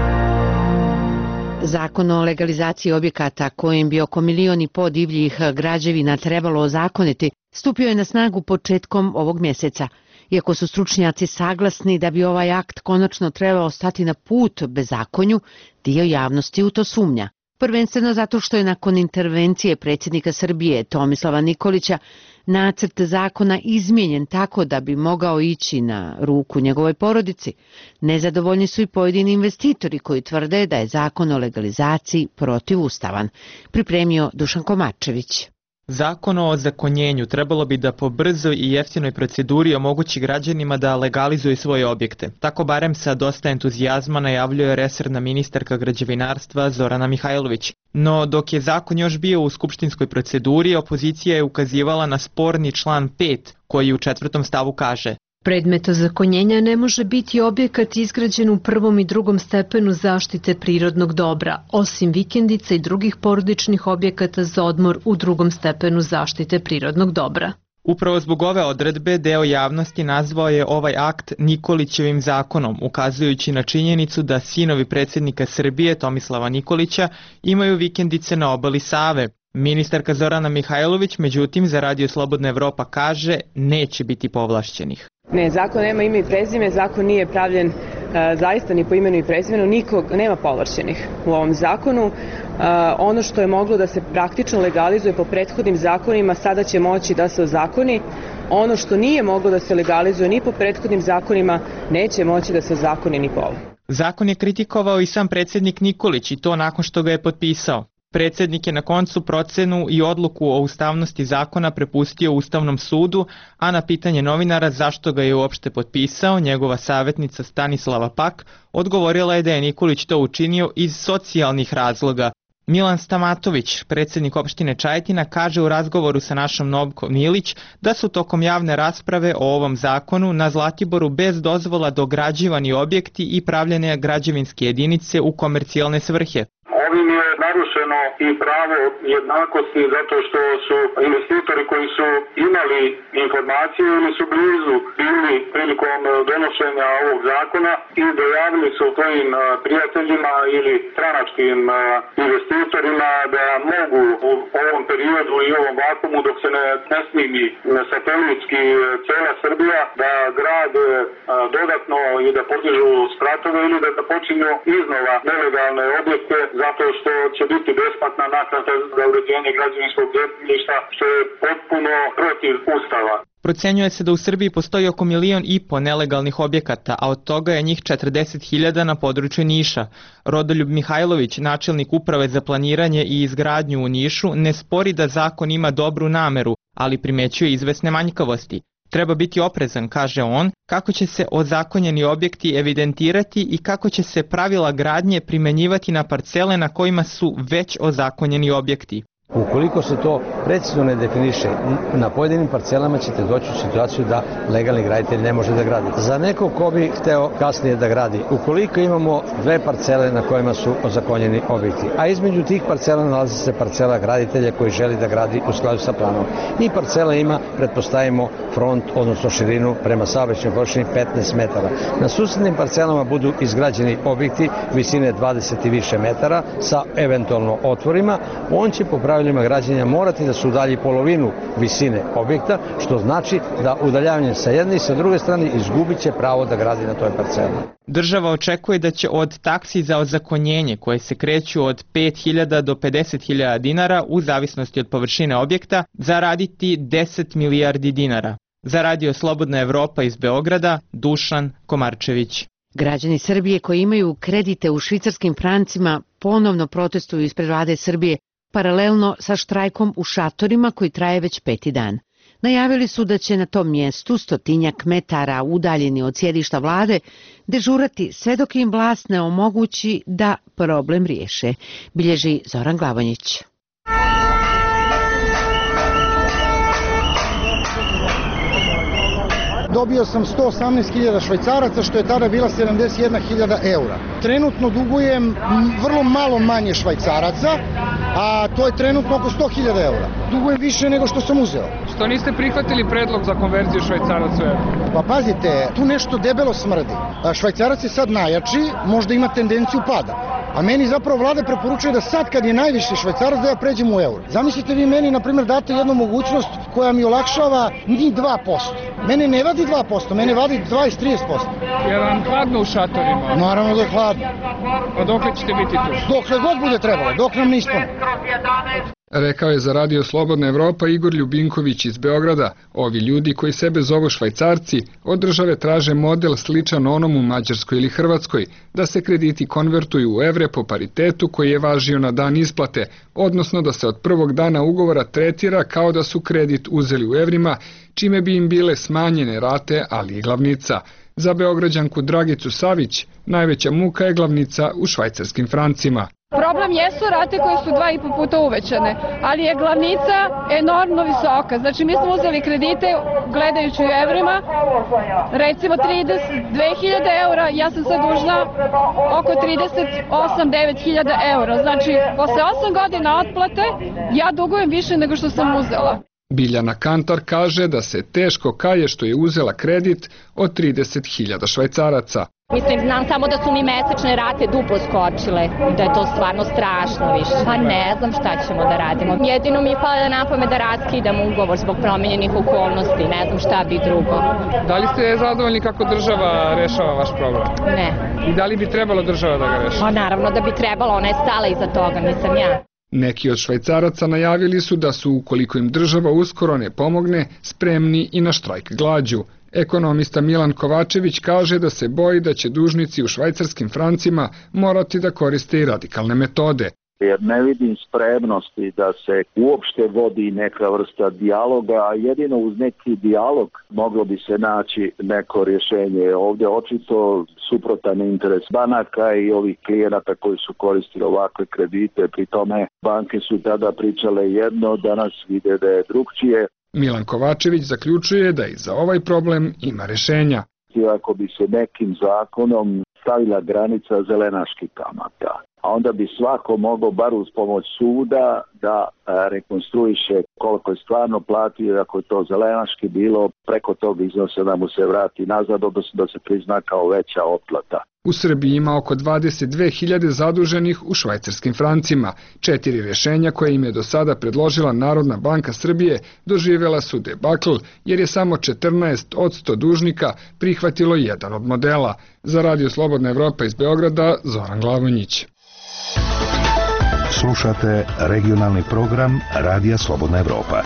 Zakon o legalizaciji objekata kojim bi oko milion i po divljih građevina trebalo ozakoniti stupio je na snagu početkom ovog mjeseca. Iako su stručnjaci saglasni da bi ovaj akt konačno trebao stati na put bezakonju, dio javnosti u to sumnja. Prvenstveno zato što je nakon intervencije predsjednika Srbije Tomislava Nikolića nacrt zakona izmijenjen tako da bi mogao ići na ruku njegovoj porodici. Nezadovoljni su i pojedini investitori koji tvrde da je zakon o legalizaciji protivustavan. Pripremio Dušan Komačević. Zakon o ozakonjenju trebalo bi da po brzoj i jeftinoj proceduri omogući građanima da legalizuju svoje objekte. Tako barem sa dosta entuzijazma najavljuje resorna ministarka građevinarstva Zorana Mihajlović. No dok je zakon još bio u skupštinskoj proceduri, opozicija je ukazivala na sporni član pet koji u četvrtom stavu kaže: predmet ozakonjenja ne može biti objekat izgrađen u prvom i drugom stepenu zaštite prirodnog dobra, osim vikendica i drugih porodičnih objekata za odmor u drugom stepenu zaštite prirodnog dobra. Upravo zbog ove odredbe deo javnosti nazvao je ovaj akt Nikolićevim zakonom, ukazujući na činjenicu da sinovi predsjednika Srbije Tomislava Nikolića imaju vikendice na obali Save. Ministarka Zorana Mihajlović, međutim, za Radio Slobodna Evropa kaže neće biti povlašćenih. Ne, zakon nema ime i prezime, zakon nije pravljen uh, zaista ni po imenu i prezimenu, nikog nema povlašćenih u ovom zakonu. Uh, ono što je moglo da se praktično legalizuje po prethodnim zakonima, sada će moći da se ozakoni. Ono što nije moglo da se legalizuje ni po prethodnim zakonima, neće moći da se ozakoni ni po ovom. Zakon je kritikovao i sam predsjednik Nikolić i to nakon što ga je potpisao. Predsjednik je na koncu procenu i odluku o ustavnosti zakona prepustio Ustavnom sudu, a na pitanje novinara zašto ga je uopšte potpisao, njegova savjetnica Stanislava Pak odgovorila je da je Nikolić to učinio iz socijalnih razloga. Milan Stamatović, predsjednik opštine Čajetina, kaže u razgovoru sa našom Novkom Milić da su tokom javne rasprave o ovom zakonu na Zlatiboru bez dozvola dograđivani objekti i pravljene građevinske jedinice u komercijalne svrhe. Ovim je narušeno i pravo jednakosti zato što su investitori koji su imali informacije ili su blizu bili prilikom donošenja ovog zakona i dojavili su svojim prijateljima ili stranačkim investitorima da mogu u ovom periodu i ovom vakumu dok se ne, ne snimi satelitski cela Srbija da grade dodatno i da podižu spratove ili da, da počinju iznova nelegalne objekte zato što će biti besplatna naknada za uređenje građevinskog zemljišta, što je potpuno protiv Ustava. Procenjuje se da u Srbiji postoji oko milion i po nelegalnih objekata, a od toga je njih četrdeset hiljada na području Niša. Rodoljub Mihajlović, načelnik uprave za planiranje i izgradnju u Nišu, ne spori da zakon ima dobru nameru, ali primećuje izvesne manjkavosti. Treba biti oprezan, kaže on, kako će se ozakonjeni objekti evidentirati i kako će se pravila gradnje primenjivati na parcele na kojima su već ozakonjeni objekti. Ukoliko se to precizno ne definiše, na pojedinim parcelama ćete doći u situaciju da legalni graditelj ne može da gradi. Za nekog ko bi hteo kasnije da gradi, ukoliko imamo dve parcele na kojima su ozakonjeni objekti, a između tih parcela nalazi se parcela graditelja koji želi da gradi u skladu sa planom. I parcela ima, pretpostavimo, front, odnosno širinu prema saobraćajnoj površini petnaest metara. Na susednim parcelama budu izgrađeni objekti visine dvadeset i više metara sa eventualno otvorima. On će po pravilima građenja morati da se udalji polovinu visine objekta, što znači da udaljavanjem sa jedne i sa druge strane izgubit će pravo da gradi na toj parceli. Država očekuje da će od taksi za ozakonjenje, koje se kreću od pet hiljada do pedeset hiljada dinara u zavisnosti od površine objekta, zaraditi deset milijardi dinara. Za Radio Slobodna Evropa iz Beograda, Dušan Komarčević. Građani Srbije koji imaju kredite u švicarskim francima ponovno protestuju ispred vlade Srbije paralelno sa štrajkom u šatorima koji traje već peti dan. Najavili su da će na tom mjestu stotinjak metara udaljeni od sjedišta vlade dežurati sve dok im vlast ne omogući da problem riješe, bilježi Zoran Glavonjić. Dobio sam sto osamnaest hiljada švajcaraca, što je tada bila sedamdeset jedna hiljada eura. Trenutno dugujem vrlo malo manje švajcaraca, a to je trenutno oko sto hiljada eura. Dugujem više nego što sam uzeo. Što niste prihvatili predlog za konverziju švajcaraca u euro? Pa pazite, tu nešto debelo smrdi. Švajcarac je sad najjači, možda ima tendenciju pada. A meni zapravo vlada preporučuje da sad kad je najviši švajcarac da ja pređem u euro. Zamislite vi meni, na primjer, date jednu mogućnost koja mi olakšava ni dva posto. Mene ne vadi dva posto, mene vadi dvadeset do trideset posto. Je vam hladno u šatorima? Naravno da je hladno. A dokle ćete biti tu? Dokle god bude trebalo, dok nam ne ispane. Rekao je za Radio Slobodna Evropa Igor Ljubinković iz Beograda. Ovi ljudi koji sebe zovu Švajcarci od države traže model sličan onom u Mađarskoj ili Hrvatskoj, da se krediti konvertuju u evre po paritetu koji je važio na dan isplate, odnosno da se od prvog dana ugovora tretira kao da su kredit uzeli u evrima, čime bi im bile smanjene rate, ali i glavnica. Za Beograđanku Dragicu Savić najveća muka je glavnica u švajcarskim francima. Problem jesu rate koje su dva i po puta uvećane, ali je glavnica enormno visoka. Znači mi smo uzeli kredite gledajući u evrima, recimo trideset dve hiljade eura, ja sam sad dužna oko trideset osam do devet hiljada eura. Znači posle osam godina otplate ja dugujem više nego što sam uzela. Biljana Kantar kaže da se teško kaje što je uzela kredit od trideset hiljada švajcaraca. Mislim, znam samo da su mi mesečne rate duplo skočile i da je to stvarno strašno više. Pa ne znam šta ćemo da radimo. Jedino mi pada na pamet da raskidamo ugovor zbog promenjenih okolnosti. Ne znam šta bi drugo. Da li ste zadovoljni kako država rešava vaš problem? Ne. I da li bi trebalo država da ga reši? Pa naravno da bi trebalo, ona je stala iza toga, nisam ja. Neki od Švajcaraca najavili su da su, ukoliko im država uskoro ne pomogne, spremni i na štrajk glađu. Ekonomista Milan Kovačević kaže da se boji da će dužnici u švajcarskim francima morati da koriste i radikalne metode. jer ne vidim spremnosti da se uopšte vodi neka vrsta dijaloga, a jedino uz neki dijalog moglo bi se naći neko rješenje. Ovdje očito suprotan interes banaka i ovih klijenata koji su koristili ovakve kredite, pri tome banke su tada pričale jedno, danas vide da je drugčije. Milan Kovačević zaključuje da i za ovaj problem ima rješenja. Ako bi se nekim zakonom stavila granica zelenaških kamata, a onda bi svako mogao bar uz pomoć suda da rekonstruiše koliko je stvarno platio, ako je to zelenaški bilo, preko tog iznosa da mu se vrati nazad, odnosno da se prizna kao veća otplata. U Srbiji ima oko dvadeset dve hiljade zaduženih u švajcarskim francima. Četiri rješenja koje im je do sada predložila Narodna banka Srbije doživjela su debakl, jer je samo četrnaest posto dužnika prihvatilo jedan od modela. Za Radio Slobodna Evropa iz Beograda, Zoran Glavonjić. Slušate regionalni program Radija Slobodna Evropa.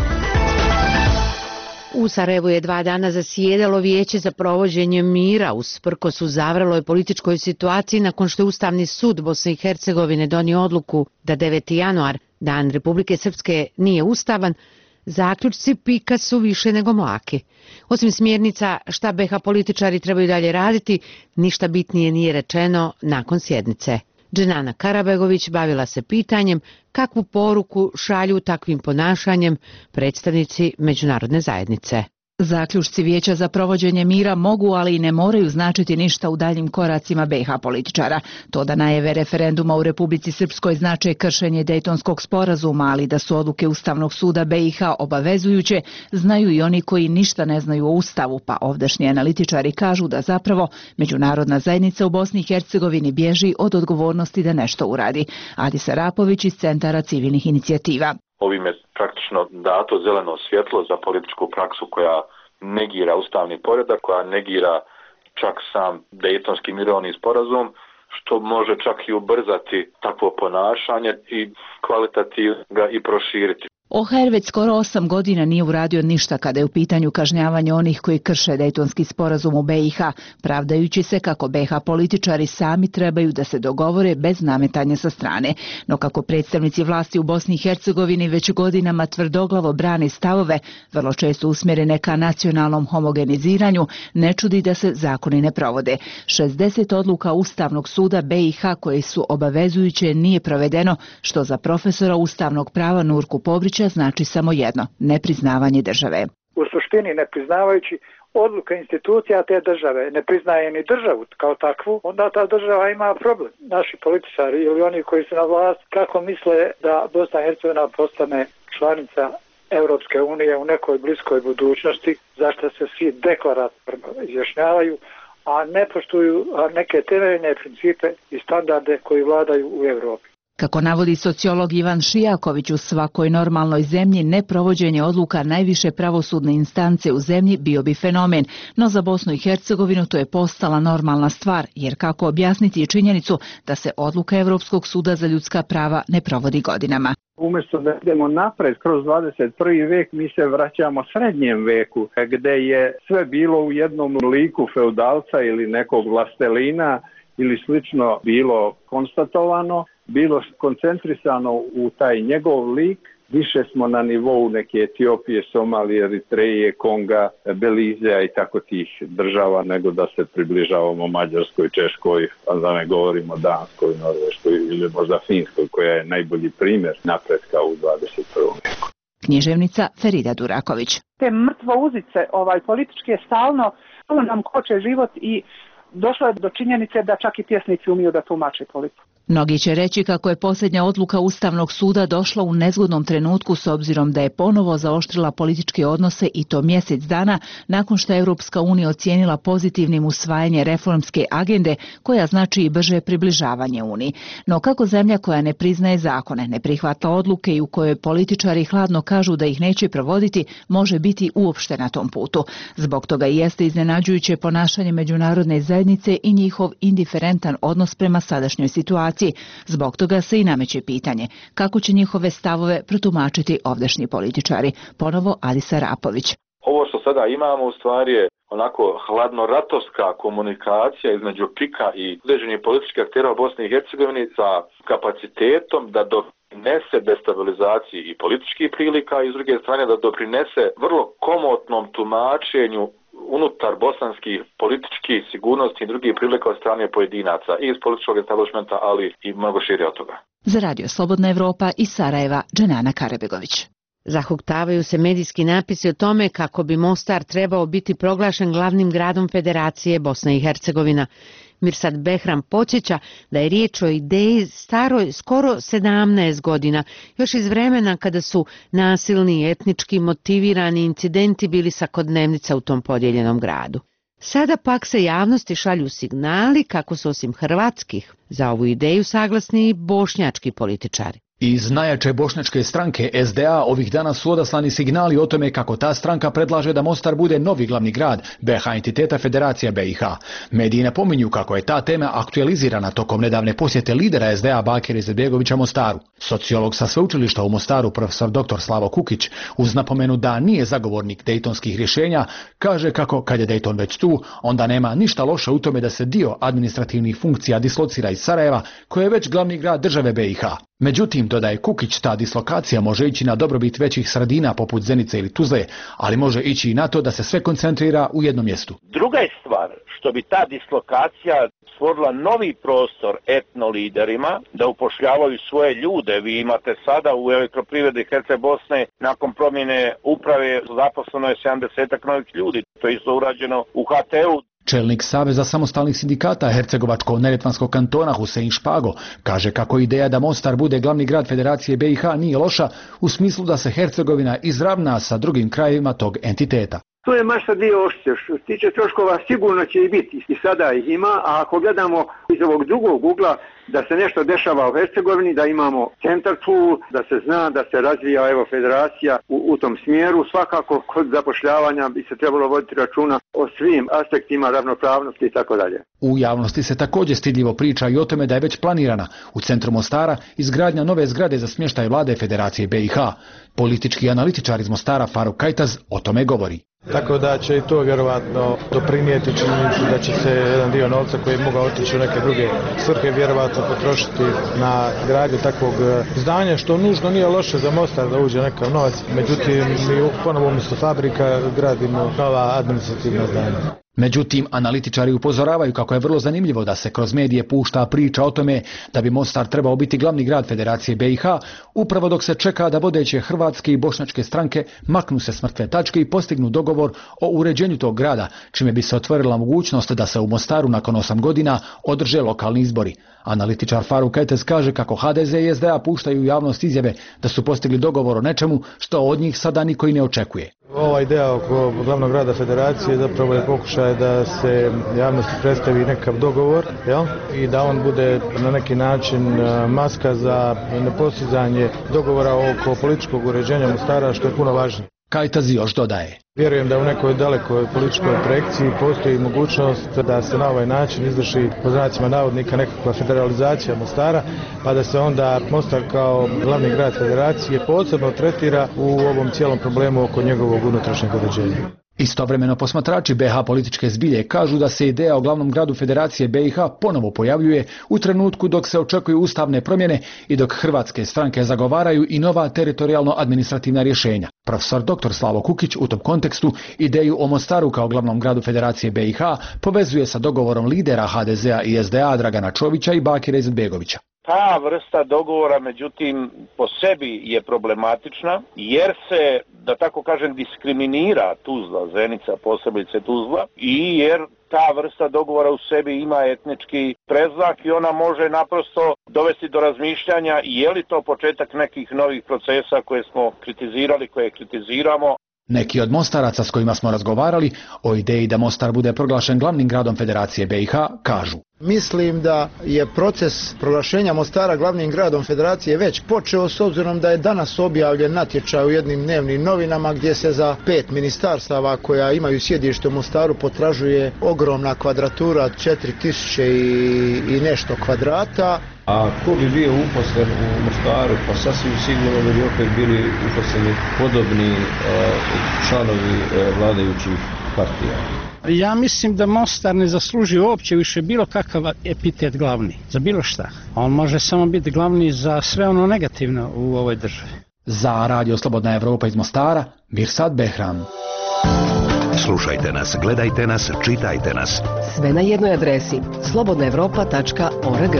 U Sarajevu je dva dana zasjedalo vijeće za provođenje mira usprkos uzavreloj političkoj situaciji nakon što je Ustavni sud Bosne i Hercegovine donio odluku da deveti januar, Dan Republike Srpske, nije ustavan. Zaključci pika su više nego mlaki. Osim smjernica šta be ha političari trebaju dalje raditi, ništa bitnije nije rečeno nakon sjednice. Dženana Karabegović bavila se pitanjem kakvu poruku šalju takvim ponašanjem predstavnici međunarodne zajednice. Zaključci Vijeća za provođenje mira mogu, ali i ne moraju značiti ništa u daljim koracima be ha političara. To da najave referenduma u Republici Srpskoj znače kršenje Dejtonskog sporazuma, ali da su odluke Ustavnog suda be ha obavezujuće, znaju i oni koji ništa ne znaju o Ustavu, pa ovdašnji analitičari kažu da zapravo međunarodna zajednica u Bosni i Hercegovini bježi od odgovornosti da nešto uradi. Adis Arapović iz Centara civilnih inicijativa. Ovim je praktično dato zeleno svjetlo za političku praksu koja negira ustavni poredak, koja negira čak sam Dejtonski mirovni sporazum, što može čak i ubrzati takvo ponašanje i kvalitativno ga i proširiti. O ha er već skoro osam godina nije uradio ništa kada je u pitanju kažnjavanje onih koji krše Dejtonski sporazum u be ha, pravdajući se kako be ha političari sami trebaju da se dogovore bez nametanja sa strane. No kako predstavnici vlasti u Bosni i Hercegovini već godinama tvrdoglavo brane stavove, vrlo često usmjerene ka nacionalnom homogeniziranju, ne čudi da se zakoni ne provode. šezdeset odluka Ustavnog suda be ha koje su obavezujuće nije provedeno, što za profesora ustavnog prava Nurku Pobrića znači samo jedno, nepriznavanje države. U suštini, ne priznavajući odluke institucija te države, ne priznaje ni državu kao takvu, onda ta država ima problem. Naši političari ili oni koji su na vlast, kako misle da Bosna i Hercegovina postane članica Europske unije u nekoj bliskoj budućnosti, zašto se svi deklaratorno izjašnjavaju, a ne poštuju neke temeljne principe i standarde koji vladaju u Europi. Kako navodi sociolog Ivan Šijaković, u svakoj normalnoj zemlji neprovođenje odluka najviše pravosudne instance u zemlji bio bi fenomen, no za Bosnu i Hercegovinu to je postala normalna stvar, jer kako objasniti činjenicu da se odluka Europskog suda za ljudska prava ne provodi godinama. Umjesto da idemo napred kroz dvadeset prvi vek, mi se vraćamo srednjem veku, gdje je sve bilo u jednom liku feudalca ili nekog vlastelina ili slično bilo konstatovano, bilo koncentrisano u taj njegov lik. Više smo na nivou neke Etiopije, Somalije, Eritreje, Konga, Belizea i tako tih država, nego da se približavamo Mađarskoj, Češkoj, a da ne govorimo Danskoj, Norveškoj ili možda Finskoj, koja je najbolji primjer napretka u dvadeset prvom veku. Književnica Ferida Duraković. Te mrtvouzice ovaj, političke stalno nam koče život i došlo je do činjenice da čak i pjesnici umiju da tumače politiku. Mnogi će reći kako je posljednja odluka Ustavnog suda došla u nezgodnom trenutku s obzirom da je ponovo zaoštrila političke odnose i to mjesec dana nakon što je Europska unija ocijenila pozitivnim usvajanje reformske agende koja znači i brže približavanje Uniji. No kako zemlja koja ne priznaje zakone, ne prihvata odluke i u kojoj političari hladno kažu da ih neće provoditi, može biti uopšte na tom putu. Zbog toga i jeste iznenađujuće ponašanje međunarodne zajednice i njihov indiferentan odnos prema sadašnjoj situaciji. Zbog toga se i nameće pitanje kako će njihove stavove protumačiti ovdašnji političari. Ponovo Adis Arapović. Ovo što sada imamo u stvari je onako hladnoratovska komunikacija između P I K-a i određenih političkih aktera u Bosni i Hercegovini sa kapacitetom da doprinese destabilizaciji i političkih prilika i s druge strane da doprinese vrlo komotnom tumačenju unutar bosanskih političkih sigurnosti i drugih prilika od strane pojedinaca i iz političkog establishmenta, ali i mnogo šire od toga. Za Radio Slobodna Evropa iz Sarajeva, Dženana Karebegović. Zahuktavaju se medijski napisi o tome kako bi Mostar trebao biti proglašen glavnim gradom Federacije Bosna i Hercegovina. Mirsad Behram podsjeća da je riječ o ideji staroj skoro sedamnaest godina, još iz vremena kada su nasilni i etnički motivirani incidenti bili svakodnevnica u tom podijeljenom gradu. Sada pak se javnosti šalju signali kako su osim hrvatskih za ovu ideju saglasni i bošnjački političari. Iz najjače bošnjačke stranke S D A ovih dana su odaslani signali o tome kako ta stranka predlaže da Mostar bude novi glavni grad B H entiteta Federacija B i H. Mediji napominju kako je ta tema aktualizirana tokom nedavne posjete lidera S D A Bakira Izetbegovića Mostaru. Sociolog sa sveučilišta u Mostaru, profesor doktor Slavo Kukić, uz napomenu da nije zagovornik dejtonskih rješenja, kaže kako kad je Dejton već tu, onda nema ništa loše u tome da se dio administrativnih funkcija dislocira iz Sarajeva, koje je već glavni grad države B i H. Međutim, dodaje Kukić, ta dislokacija može ići na dobrobit većih sredina poput Zenice ili Tuzle, ali može ići i na to da se sve koncentrira u jednom mjestu. Druga je stvar što bi ta dislokacija stvorila novi prostor etnoliderima da upošljavaju svoje ljude. Vi imate sada u Elektroprivredi Herce Bosne nakon promjene uprave zaposleno je sedamdeset novih ljudi. To je isto urađeno u H T-u. Čelnik Saveza samostalnih sindikata Hercegovačko-Neretvanskog kantona Husein Špago kaže kako ideja da Mostar bude glavni grad Federacije B i H nije loša u smislu da se Hercegovina izravna sa drugim krajevima tog entiteta. To je masa dvije ošće. Što se tiče troškova sigurno će i biti i sada ih ima, a ako gledamo iz ovog drugog ugla da se nešto dešava u Hercegovini, da imamo centar tu, da se zna da se razvija evo federacija u, u tom smjeru, svakako kod zapošljavanja bi se trebalo voditi računa o svim aspektima ravnopravnosti i tako dalje. U javnosti se također stidljivo priča i o tome da je već planirana u centru Mostara izgradnja nove zgrade za smještaj vlade Federacije B i H. Politički analitičar iz Mostara Faruk Kajtaz o tome govori. Tako da će i to vjerovatno doprinijeti činjenicu da će se jedan dio novca koji je mogao otići u neke druge svrhe vjerovatno potrošiti na gradnju takvog zdanja, što nužno nije loše za Mostar da uđe nekav novac. Međutim, mi ponovo umjesto fabrika gradimo nova administrativna zdanja. Međutim, analitičari upozoravaju kako je vrlo zanimljivo da se kroz medije pušta priča o tome da bi Mostar trebao biti glavni grad Federacije B i H, upravo dok se čeka da vodeće hrvatske i bošnjačke stranke maknu se s mrtve tačke i postignu dogovor o uređenju tog grada, čime bi se otvorila mogućnost da se u Mostaru nakon osam godina održe lokalni izbori. Analitičar Faruk Kajtez kaže kako H D Z i S D A puštaju u javnost izjave da su postigli dogovor o nečemu što od njih sada niko i ne očekuje. Ova ideja oko glavnog grada Federacije zapravo je pokušaj da se javnosti predstavi nekav dogovor, jel? I da on bude na neki način maska za nepostizanje dogovora oko političkog uređenja Mostara, što je puno važnije. Kajtaz još dodaje. Vjerujem da u nekoj dalekoj političkoj projekciji postoji mogućnost da se na ovaj način izvrši po znacima navodnika nekakva federalizacija Mostara, pa da se onda Mostar kao glavni grad Federacije posebno tretira u ovom cijelom problemu oko njegovog unutrašnjeg uređenja. Istovremeno posmatrači B H političke zbilje kažu da se ideja o glavnom gradu Federacije B i H ponovo pojavljuje u trenutku dok se očekuju ustavne promjene i dok hrvatske stranke zagovaraju i nova teritorijalno-administrativna rješenja. Profesor doktor Slavo Kukić u tom kontekstu ideju o Mostaru kao glavnom gradu Federacije B i H povezuje sa dogovorom lidera H D Z-a i S D A Dragana Čovića i Bakira Izetbegovića. Ta vrsta dogovora, međutim, po sebi je problematična, jer se, da tako kažem, diskriminira Tuzla, Zenica, posebice Tuzla, i jer ta vrsta dogovora u sebi ima etnički predznak i ona može naprosto dovesti do razmišljanja je li to početak nekih novih procesa koje smo kritizirali, koje kritiziramo. Neki od mostaraca s kojima smo razgovarali o ideji da Mostar bude proglašen glavnim gradom Federacije B i H kažu. Mislim da je proces proglašenja Mostara glavnim gradom Federacije već počeo, s obzirom da je danas objavljen natječaj u jednim dnevnim novinama gdje se za pet ministarstava koja imaju sjedište u Mostaru potražuje ogromna kvadratura, četiri tisuće i, i nešto kvadrata. A ko bi bio uposlen u Mostaru, pa sasvim sigurno da bi opet bili uposleni podobni e, članovi e, vladajućih partija. Ja mislim da Mostar ne zaslužuje uopće više bilo kakav epitet glavni, za bilo šta. On može samo biti glavni za sve ono negativno u ovoj državi. Za Radio Slobodna Evropa iz Mostara, Mirsad Behram. Slušajte nas, gledajte nas, čitajte nas. Sve na jednoj adresi slobodna evropa tačka org.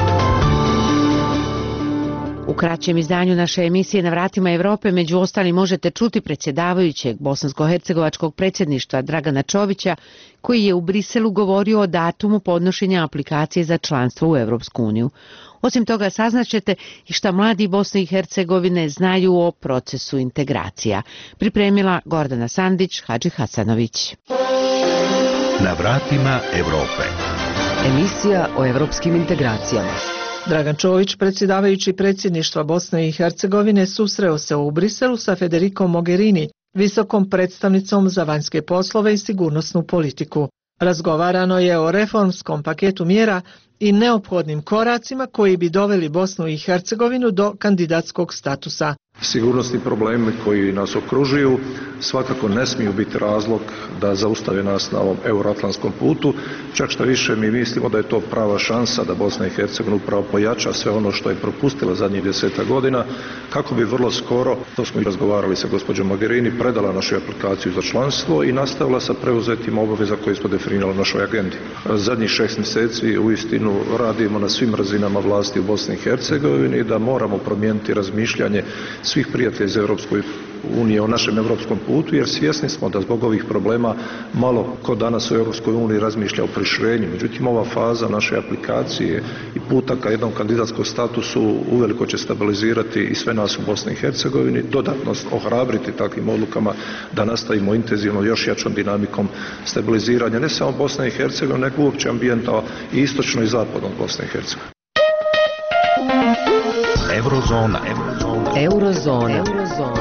U kraćem izdanju naše emisije Na vratima Evrope među ostalim možete čuti predsjedavajućeg bosansko-hercegovačkog predsjedništva Dragana Čovića, koji je u Briselu govorio o datumu podnošenja aplikacije za članstvo u Evropsku uniju. Osim toga saznaćete i šta mladi Bosne i Hercegovine znaju o procesu integracija. Pripremila Gordana Sandić, Hadži Hasanović. Na vratima Evrope. Emisija o evropskim integracijama. Dragan Čović, predsjedavajući predsjedništva Bosne i Hercegovine, susreo se u Briselu sa Federikom Mogherini, visokom predstavnicom za vanjske poslove i sigurnosnu politiku. Razgovarano je o reformskom paketu mjera i neophodnim koracima koji bi doveli Bosnu i Hercegovinu do kandidatskog statusa. Sigurnosni problemi koji nas okružuju svakako ne smiju biti razlog da zaustave nas na ovom euroatlantskom putu, čak što više mi mislimo da je to prava šansa da Bosna i Hercegovina upravo pojača sve ono što je propustila zadnjih deseta godina, kako bi vrlo skoro, to smo i razgovarali sa gospođom Mogherini, predala našu aplikaciju za članstvo i nastavila sa preuzetim obaveza koje smo definirali u našoj agendi. Zadnjih šest mjeseci uistinu radimo na svim razinama vlasti u Bosni i Hercegovini da moramo promijeniti razmišljanje svih prijatelja iz Europskoj unije o našem europskom putu, jer svjesni smo da zbog ovih problema malo ko danas u Europskoj uniji razmišlja o proširenju. Međutim, ova faza naše aplikacije i puta ka jednom kandidatskom statusu uveliko će stabilizirati i sve nas u Bosni i Hercegovini, dodatno ohrabriti takvim odlukama da nastavimo intenzivno još jačom dinamikom stabiliziranja ne samo Bosne i Hercegovine, nego uopće ambijenta i istočno i zapadno Bosne i Hercegovine. Eurozona. Eurozona. Eurozona. Eurozona.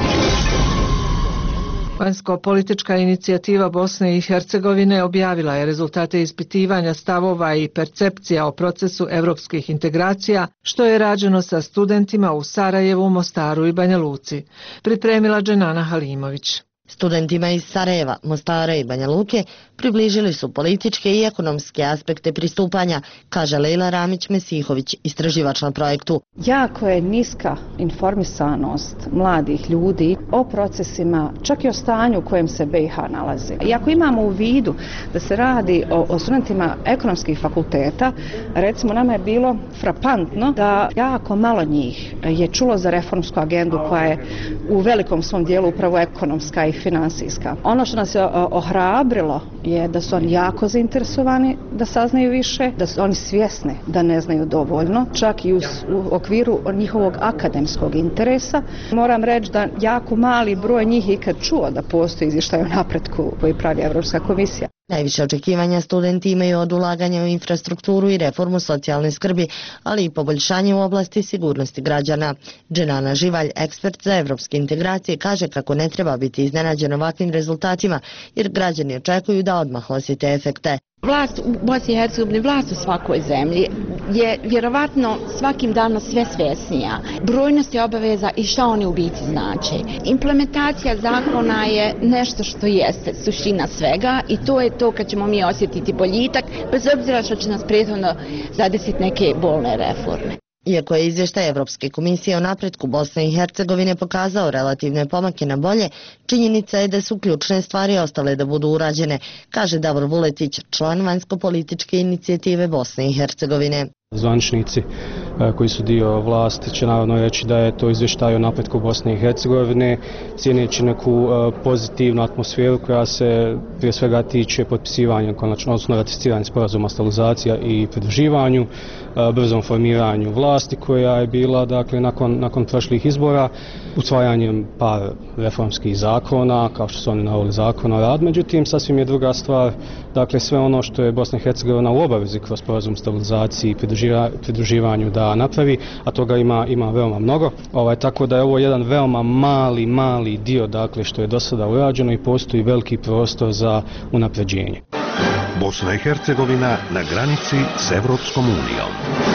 Vanjsko-politička inicijativa Bosne i Hercegovine objavila je rezultate ispitivanja stavova i percepcija o procesu evropskih integracija, što je rađeno sa studentima u Sarajevu, Mostaru i Banja Luci. Pripremila Dženana Halimović. Studentima iz Sarajeva, Mostara i Banja Luke približili su političke i ekonomske aspekte pristupanja, kaže Lejla Ramić-Mesihović, istraživač na projektu. Jako je niska informisanost mladih ljudi o procesima, čak i o stanju u kojem se be i ha nalazi. I ako imamo u vidu da se radi o, o studentima ekonomskih fakulteta, recimo nama je bilo frapantno da jako malo njih je čulo za reformsku agendu koja je u velikom svom dijelu upravo ekonomska i finansijska. Ono što nas je ohrabrilo je da su oni jako zainteresovani da saznaju više, da su oni svjesni da ne znaju dovoljno, čak i u, u okviru njihovog akademskog interesa. Moram reći da jako mali broj njih je ikad čuo da postoji izvještaj o napretku koji pravi Evropska komisija. Najviše očekivanja studenti imaju od ulaganja u infrastrukturu i reformu socijalne skrbi, ali i poboljšanje u oblasti sigurnosti građana. Dženana Živalj, ekspert za evropske integracije, kaže kako ne treba biti iznenađen ovakvim rezultatima, jer građani očekuju da odmah osjete efekte. Vlast u Bosni i Hercegovini, vlast u svakoj zemlji je vjerovatno svakim danom sve svjesnija brojnosti obaveza i šta oni u biti znače. Implementacija zakona je nešto što jeste suština svega i to je to kad ćemo mi osjetiti boljitak, bez obzira što će nas prethodno zadesiti neke bolne reforme. Iako je izvještaj Evropske komisije o napretku Bosne i Hercegovine pokazao relativne pomake na bolje, činjenica je da su ključne stvari ostale da budu urađene, kaže Davor Vuletić, član vanjsko-političke inicijative Bosne i Hercegovine. Zvaničnici koji su dio vlasti će naravno reći da je to izvještaj o napretku Bosne i Hercegovine, cijeneći neku pozitivnu atmosferu koja se prije svega tiče potpisivanja, konačno, odnosno ratificiranja sporazuma o stabilizaciji i pridruživanju, brzom formiranju vlasti koja je bila, dakle, nakon, nakon prošlih izbora, usvajanjem par reformskih zakona, kao što su oni naveli zakon o radu. Međutim, sasvim je druga stvar, dakle, sve ono što je Bosna i Hercegovina u obavezi kroz sporazum o stabilizaciji i pridruživanju da napravi, a toga ima, ima veoma mnogo. Ovaj, tako da je ovo jedan veoma mali, mali dio, dakle, što je do sada urađeno i postoji veliki prostor za unapređenje. Bosna i Hercegovina na granici s Evropskom unijom.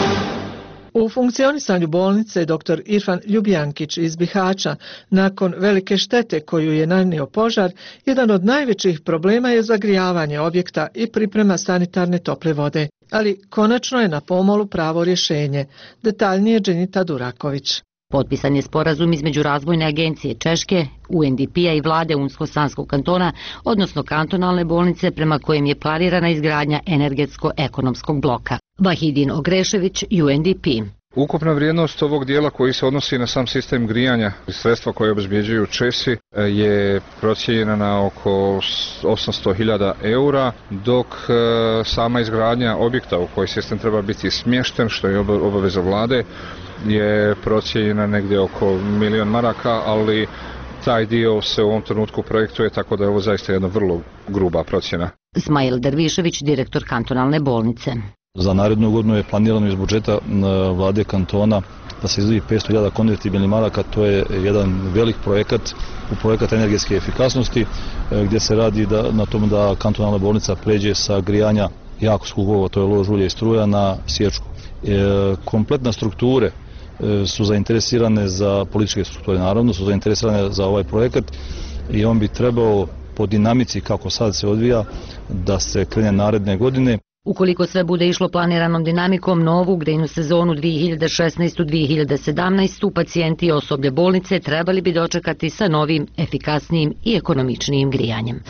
U funkcionisanju bolnice dr. Irfan Ljubijankić iz Bihaća, nakon velike štete koju je nanio požar, jedan od najvećih problema je zagrijavanje objekta i priprema sanitarne tople vode. Ali konačno je na pomolu pravo rješenje. Detaljnije Dženita Duraković. Potpisan je sporazum između Razvojne agencije Češke, U N D P-a i vlade Unsko-Sanskog kantona, odnosno kantonalne bolnice, prema kojem je planirana izgradnja energetsko-ekonomskog bloka. Vahidin Ogrešević, U N D P. Ukupna vrijednost ovog dijela koji se odnosi na sam sistem grijanja i sredstva koje obezbjeđuju Česi je procijenjena na oko osamsto hiljada eura, dok sama izgradnja objekta u koji sistem treba biti smješten, što je obaveza vlade, je procijenjena negdje oko milion maraka, ali taj dio se u ovom trenutku projektuje, tako da je ovo zaista jedna vrlo gruba procjena. Smail Dervišević, direktor kantonalne bolnice. Za narednu godinu je planirano iz budžeta vlade kantona da se izdvoji petsto hiljada konvertibilnih maraka. To je jedan velik projekat u projekat energetske efikasnosti, gdje se radi da, na tom da kantonalna bolnica pređe sa grijanja jako skupog, to je lož ulje i struja, na sječku. E, kompletna strukture su zainteresirane za političke strukture, naravno su zainteresirane za ovaj projekat i on bi trebao po dinamici kako sad se odvija da se krene naredne godine. Ukoliko sve bude išlo planiranom dinamikom, novu grejnu sezonu dvije hiljade šesnaeste dvije hiljade sedamnaeste pacijenti i osoblje bolnice trebali bi dočekati sa novim, efikasnijim i ekonomičnijim grijanjem.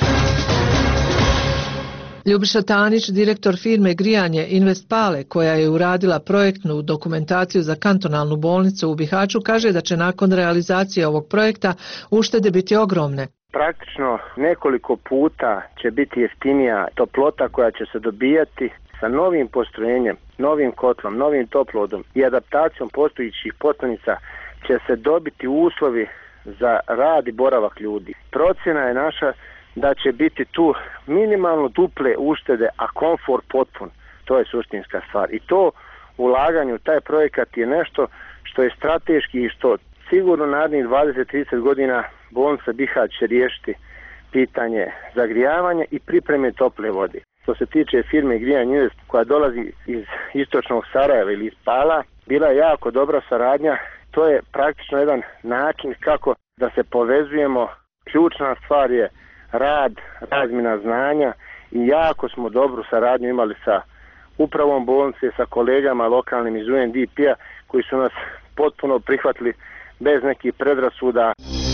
Ljubiša Tanić, direktor firme Grijanje Investpale, koja je uradila projektnu dokumentaciju za kantonalnu bolnicu u Bihaću, kaže da će nakon realizacije ovog projekta uštede biti ogromne. Praktično nekoliko puta će biti jeftinija toplota koja će se dobijati sa novim postrojenjem, novim kotlom, novim toplodom i adaptacijom postojećih postanica će se dobiti uslovi za rad i boravak ljudi. Procjena je naša da će biti tu minimalno duple uštede, a komfor potpun. To je suštinska stvar. I to ulaganje u taj projekat je nešto što je strateški i što sigurno narednih dvadeset do trideset godina bolnica Bihać će riješiti pitanje zagrijavanja i pripreme tople vode. Što se tiče firme Grijanje Invest koja dolazi iz istočnog Sarajeva ili iz Pala, bila je jako dobra saradnja. To je praktično jedan način kako da se povezujemo. Ključna stvar je rad, razmjena znanja i jako smo dobru saradnju imali sa upravom bolnice, sa kolegama lokalnim iz U N D P-a koji su nas potpuno prihvatili bez nekih predrasuda.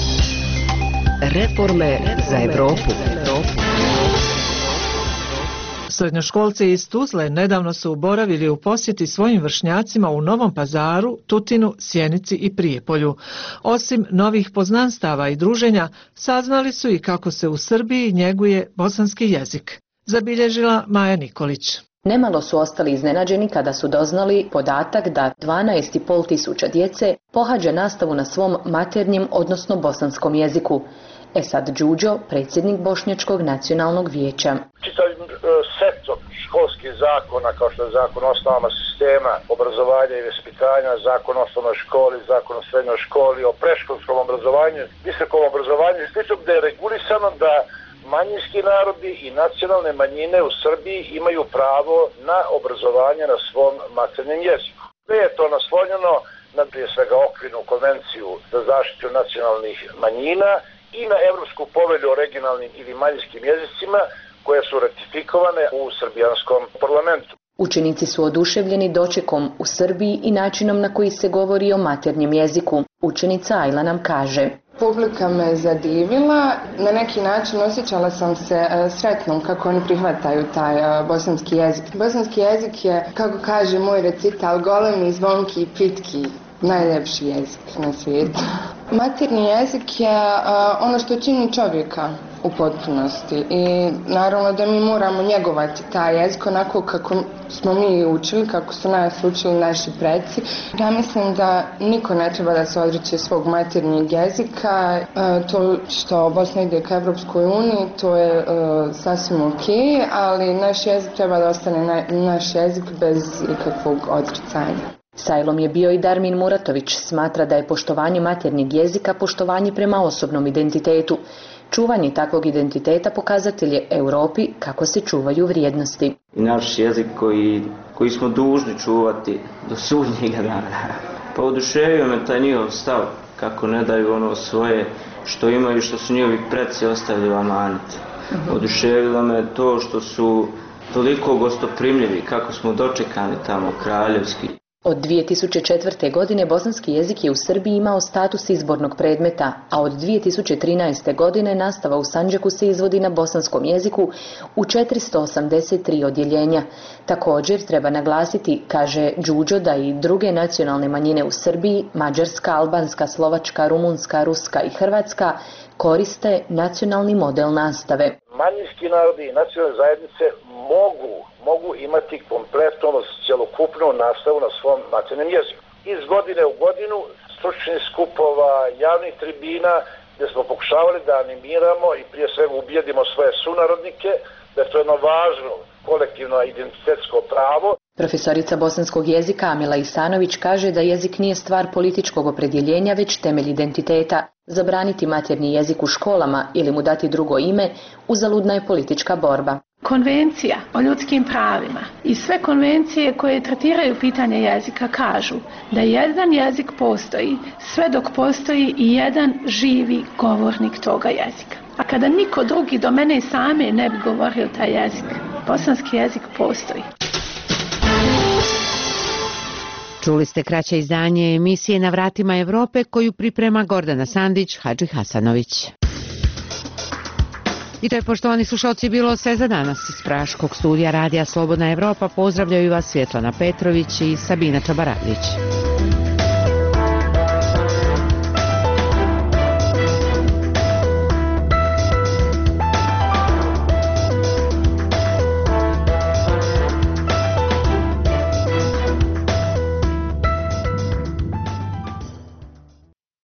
Reforme za Evropu. Srednjoškolci iz Tuzle nedavno su boravili u posjeti svojim vršnjacima u Novom Pazaru, Tutinu, Sjenici i Prijepolju. Osim novih poznanstava i druženja, saznali su i kako se u Srbiji njeguje bosanski jezik. Zabilježila Maja Nikolić. Nemalo su ostali iznenađeni kada su doznali podatak da dvanaest i pol tisuća djece pohađa nastavu na svom maternjem, odnosno bosanskom jeziku. Esad Đuđo, predsjednik Bošnjačkog nacionalnog vijeća. Čitavim setom školskih zakona, kao što je zakon o osnovama sistema obrazovanja i vaspitanja, zakon o osnovnoj školi, zakon o srednjoj školi, o predškolskom obrazovanju, visokom obrazovanju, slično gde je regulisano da manjinski narodi i nacionalne manjine u Srbiji imaju pravo na obrazovanje na svom maternjem jeziku. Sve je to naslonjeno na prije svega okvirnu konvenciju za zaštitu nacionalnih manjina i na Evropsku povelju o regionalnim ili manjinskim jezicima koje su ratifikovane u srbijanskom parlamentu. Učenici su oduševljeni dočekom u Srbiji i načinom na koji se govori o maternjem jeziku. Učenica Ajla nam kaže. Publika me zadivila, na neki način osjećala sam se sretnom kako oni prihvataju taj bosanski jezik. Bosanski jezik je, kako kaže moj recital, golemi, zvonki i pitki, najljepši jezik na svijetu. Maternji jezik je ono što čini čovjeka u potpunosti i naravno da mi moramo njegovati taj jezik onako kako smo mi učili, kako su nas učili naši preci. Ja mislim da niko ne treba da se odriče svog maternjeg jezika. To što Bosna ide ka Evropskoj uniji, to je sasvim ok, ali naš jezik treba da ostane naš jezik bez ikakvog odricanja. Sajlom je bio i Darmin Muratović, smatra da je poštovanje maternjeg jezika poštovanje prema osobnom identitetu. Čuvanje takvog identiteta pokazatelj je Europi kako se čuvaju vrijednosti. I naš jezik koji, koji smo dužni čuvati do sudnjega dana. Pa oduševio me taj njihov stav, kako ne daju ono svoje što imaju, što su njihovi preci ostavili u amanet. Oduševilo me to što su toliko gostoprimljivi, kako smo dočekani tamo kraljevski. Od dvije tisuće četvrte. godine bosanski jezik je u Srbiji imao status izbornog predmeta, a od dvije tisuće trinaeste. godine nastava u Sandžaku se izvodi na bosanskom jeziku u četiristo osamdeset tri odjeljenja. Također treba naglasiti, kaže Đuđo, da i druge nacionalne manjine u Srbiji, mađarska, albanska, slovačka, rumunska, ruska i hrvatska, koriste nacionalni model nastave. Manjinski narodi i nacionalne zajednice mogu mogu imati kompletno cjelokupnu nastavu na svom maternjem jeziku. Iz godine u godinu stručnih skupova, javnih tribina, gdje smo pokušavali da animiramo i prije svega ubijedimo svoje sunarodnike, da je to jedno važno kolektivno identitetsko pravo. Profesorica bosanskog jezika Amila Isanović kaže da jezik nije stvar političkog opredjeljenja, već temelj identiteta. Zabraniti maternji jezik u školama ili mu dati drugo ime, uzaludna je politička borba. Konvencija o ljudskim pravima i sve konvencije koje tretiraju pitanje jezika kažu da jedan jezik postoji sve dok postoji i jedan živi govornik toga jezika. A kada niko drugi do mene same ne bi govorio taj jezik, bosanski jezik postoji. Čuli ste kraće izdanje emisije Na vratima Evrope koju priprema Gordana Sandić, Hadži Hasanović. I to je, poštovani slušalci, bilo sve za danas. Iz Praškog studija Radija Slobodna Evropa pozdravljaju vas Svjetlana Petrović i Sabina Čabaravljić.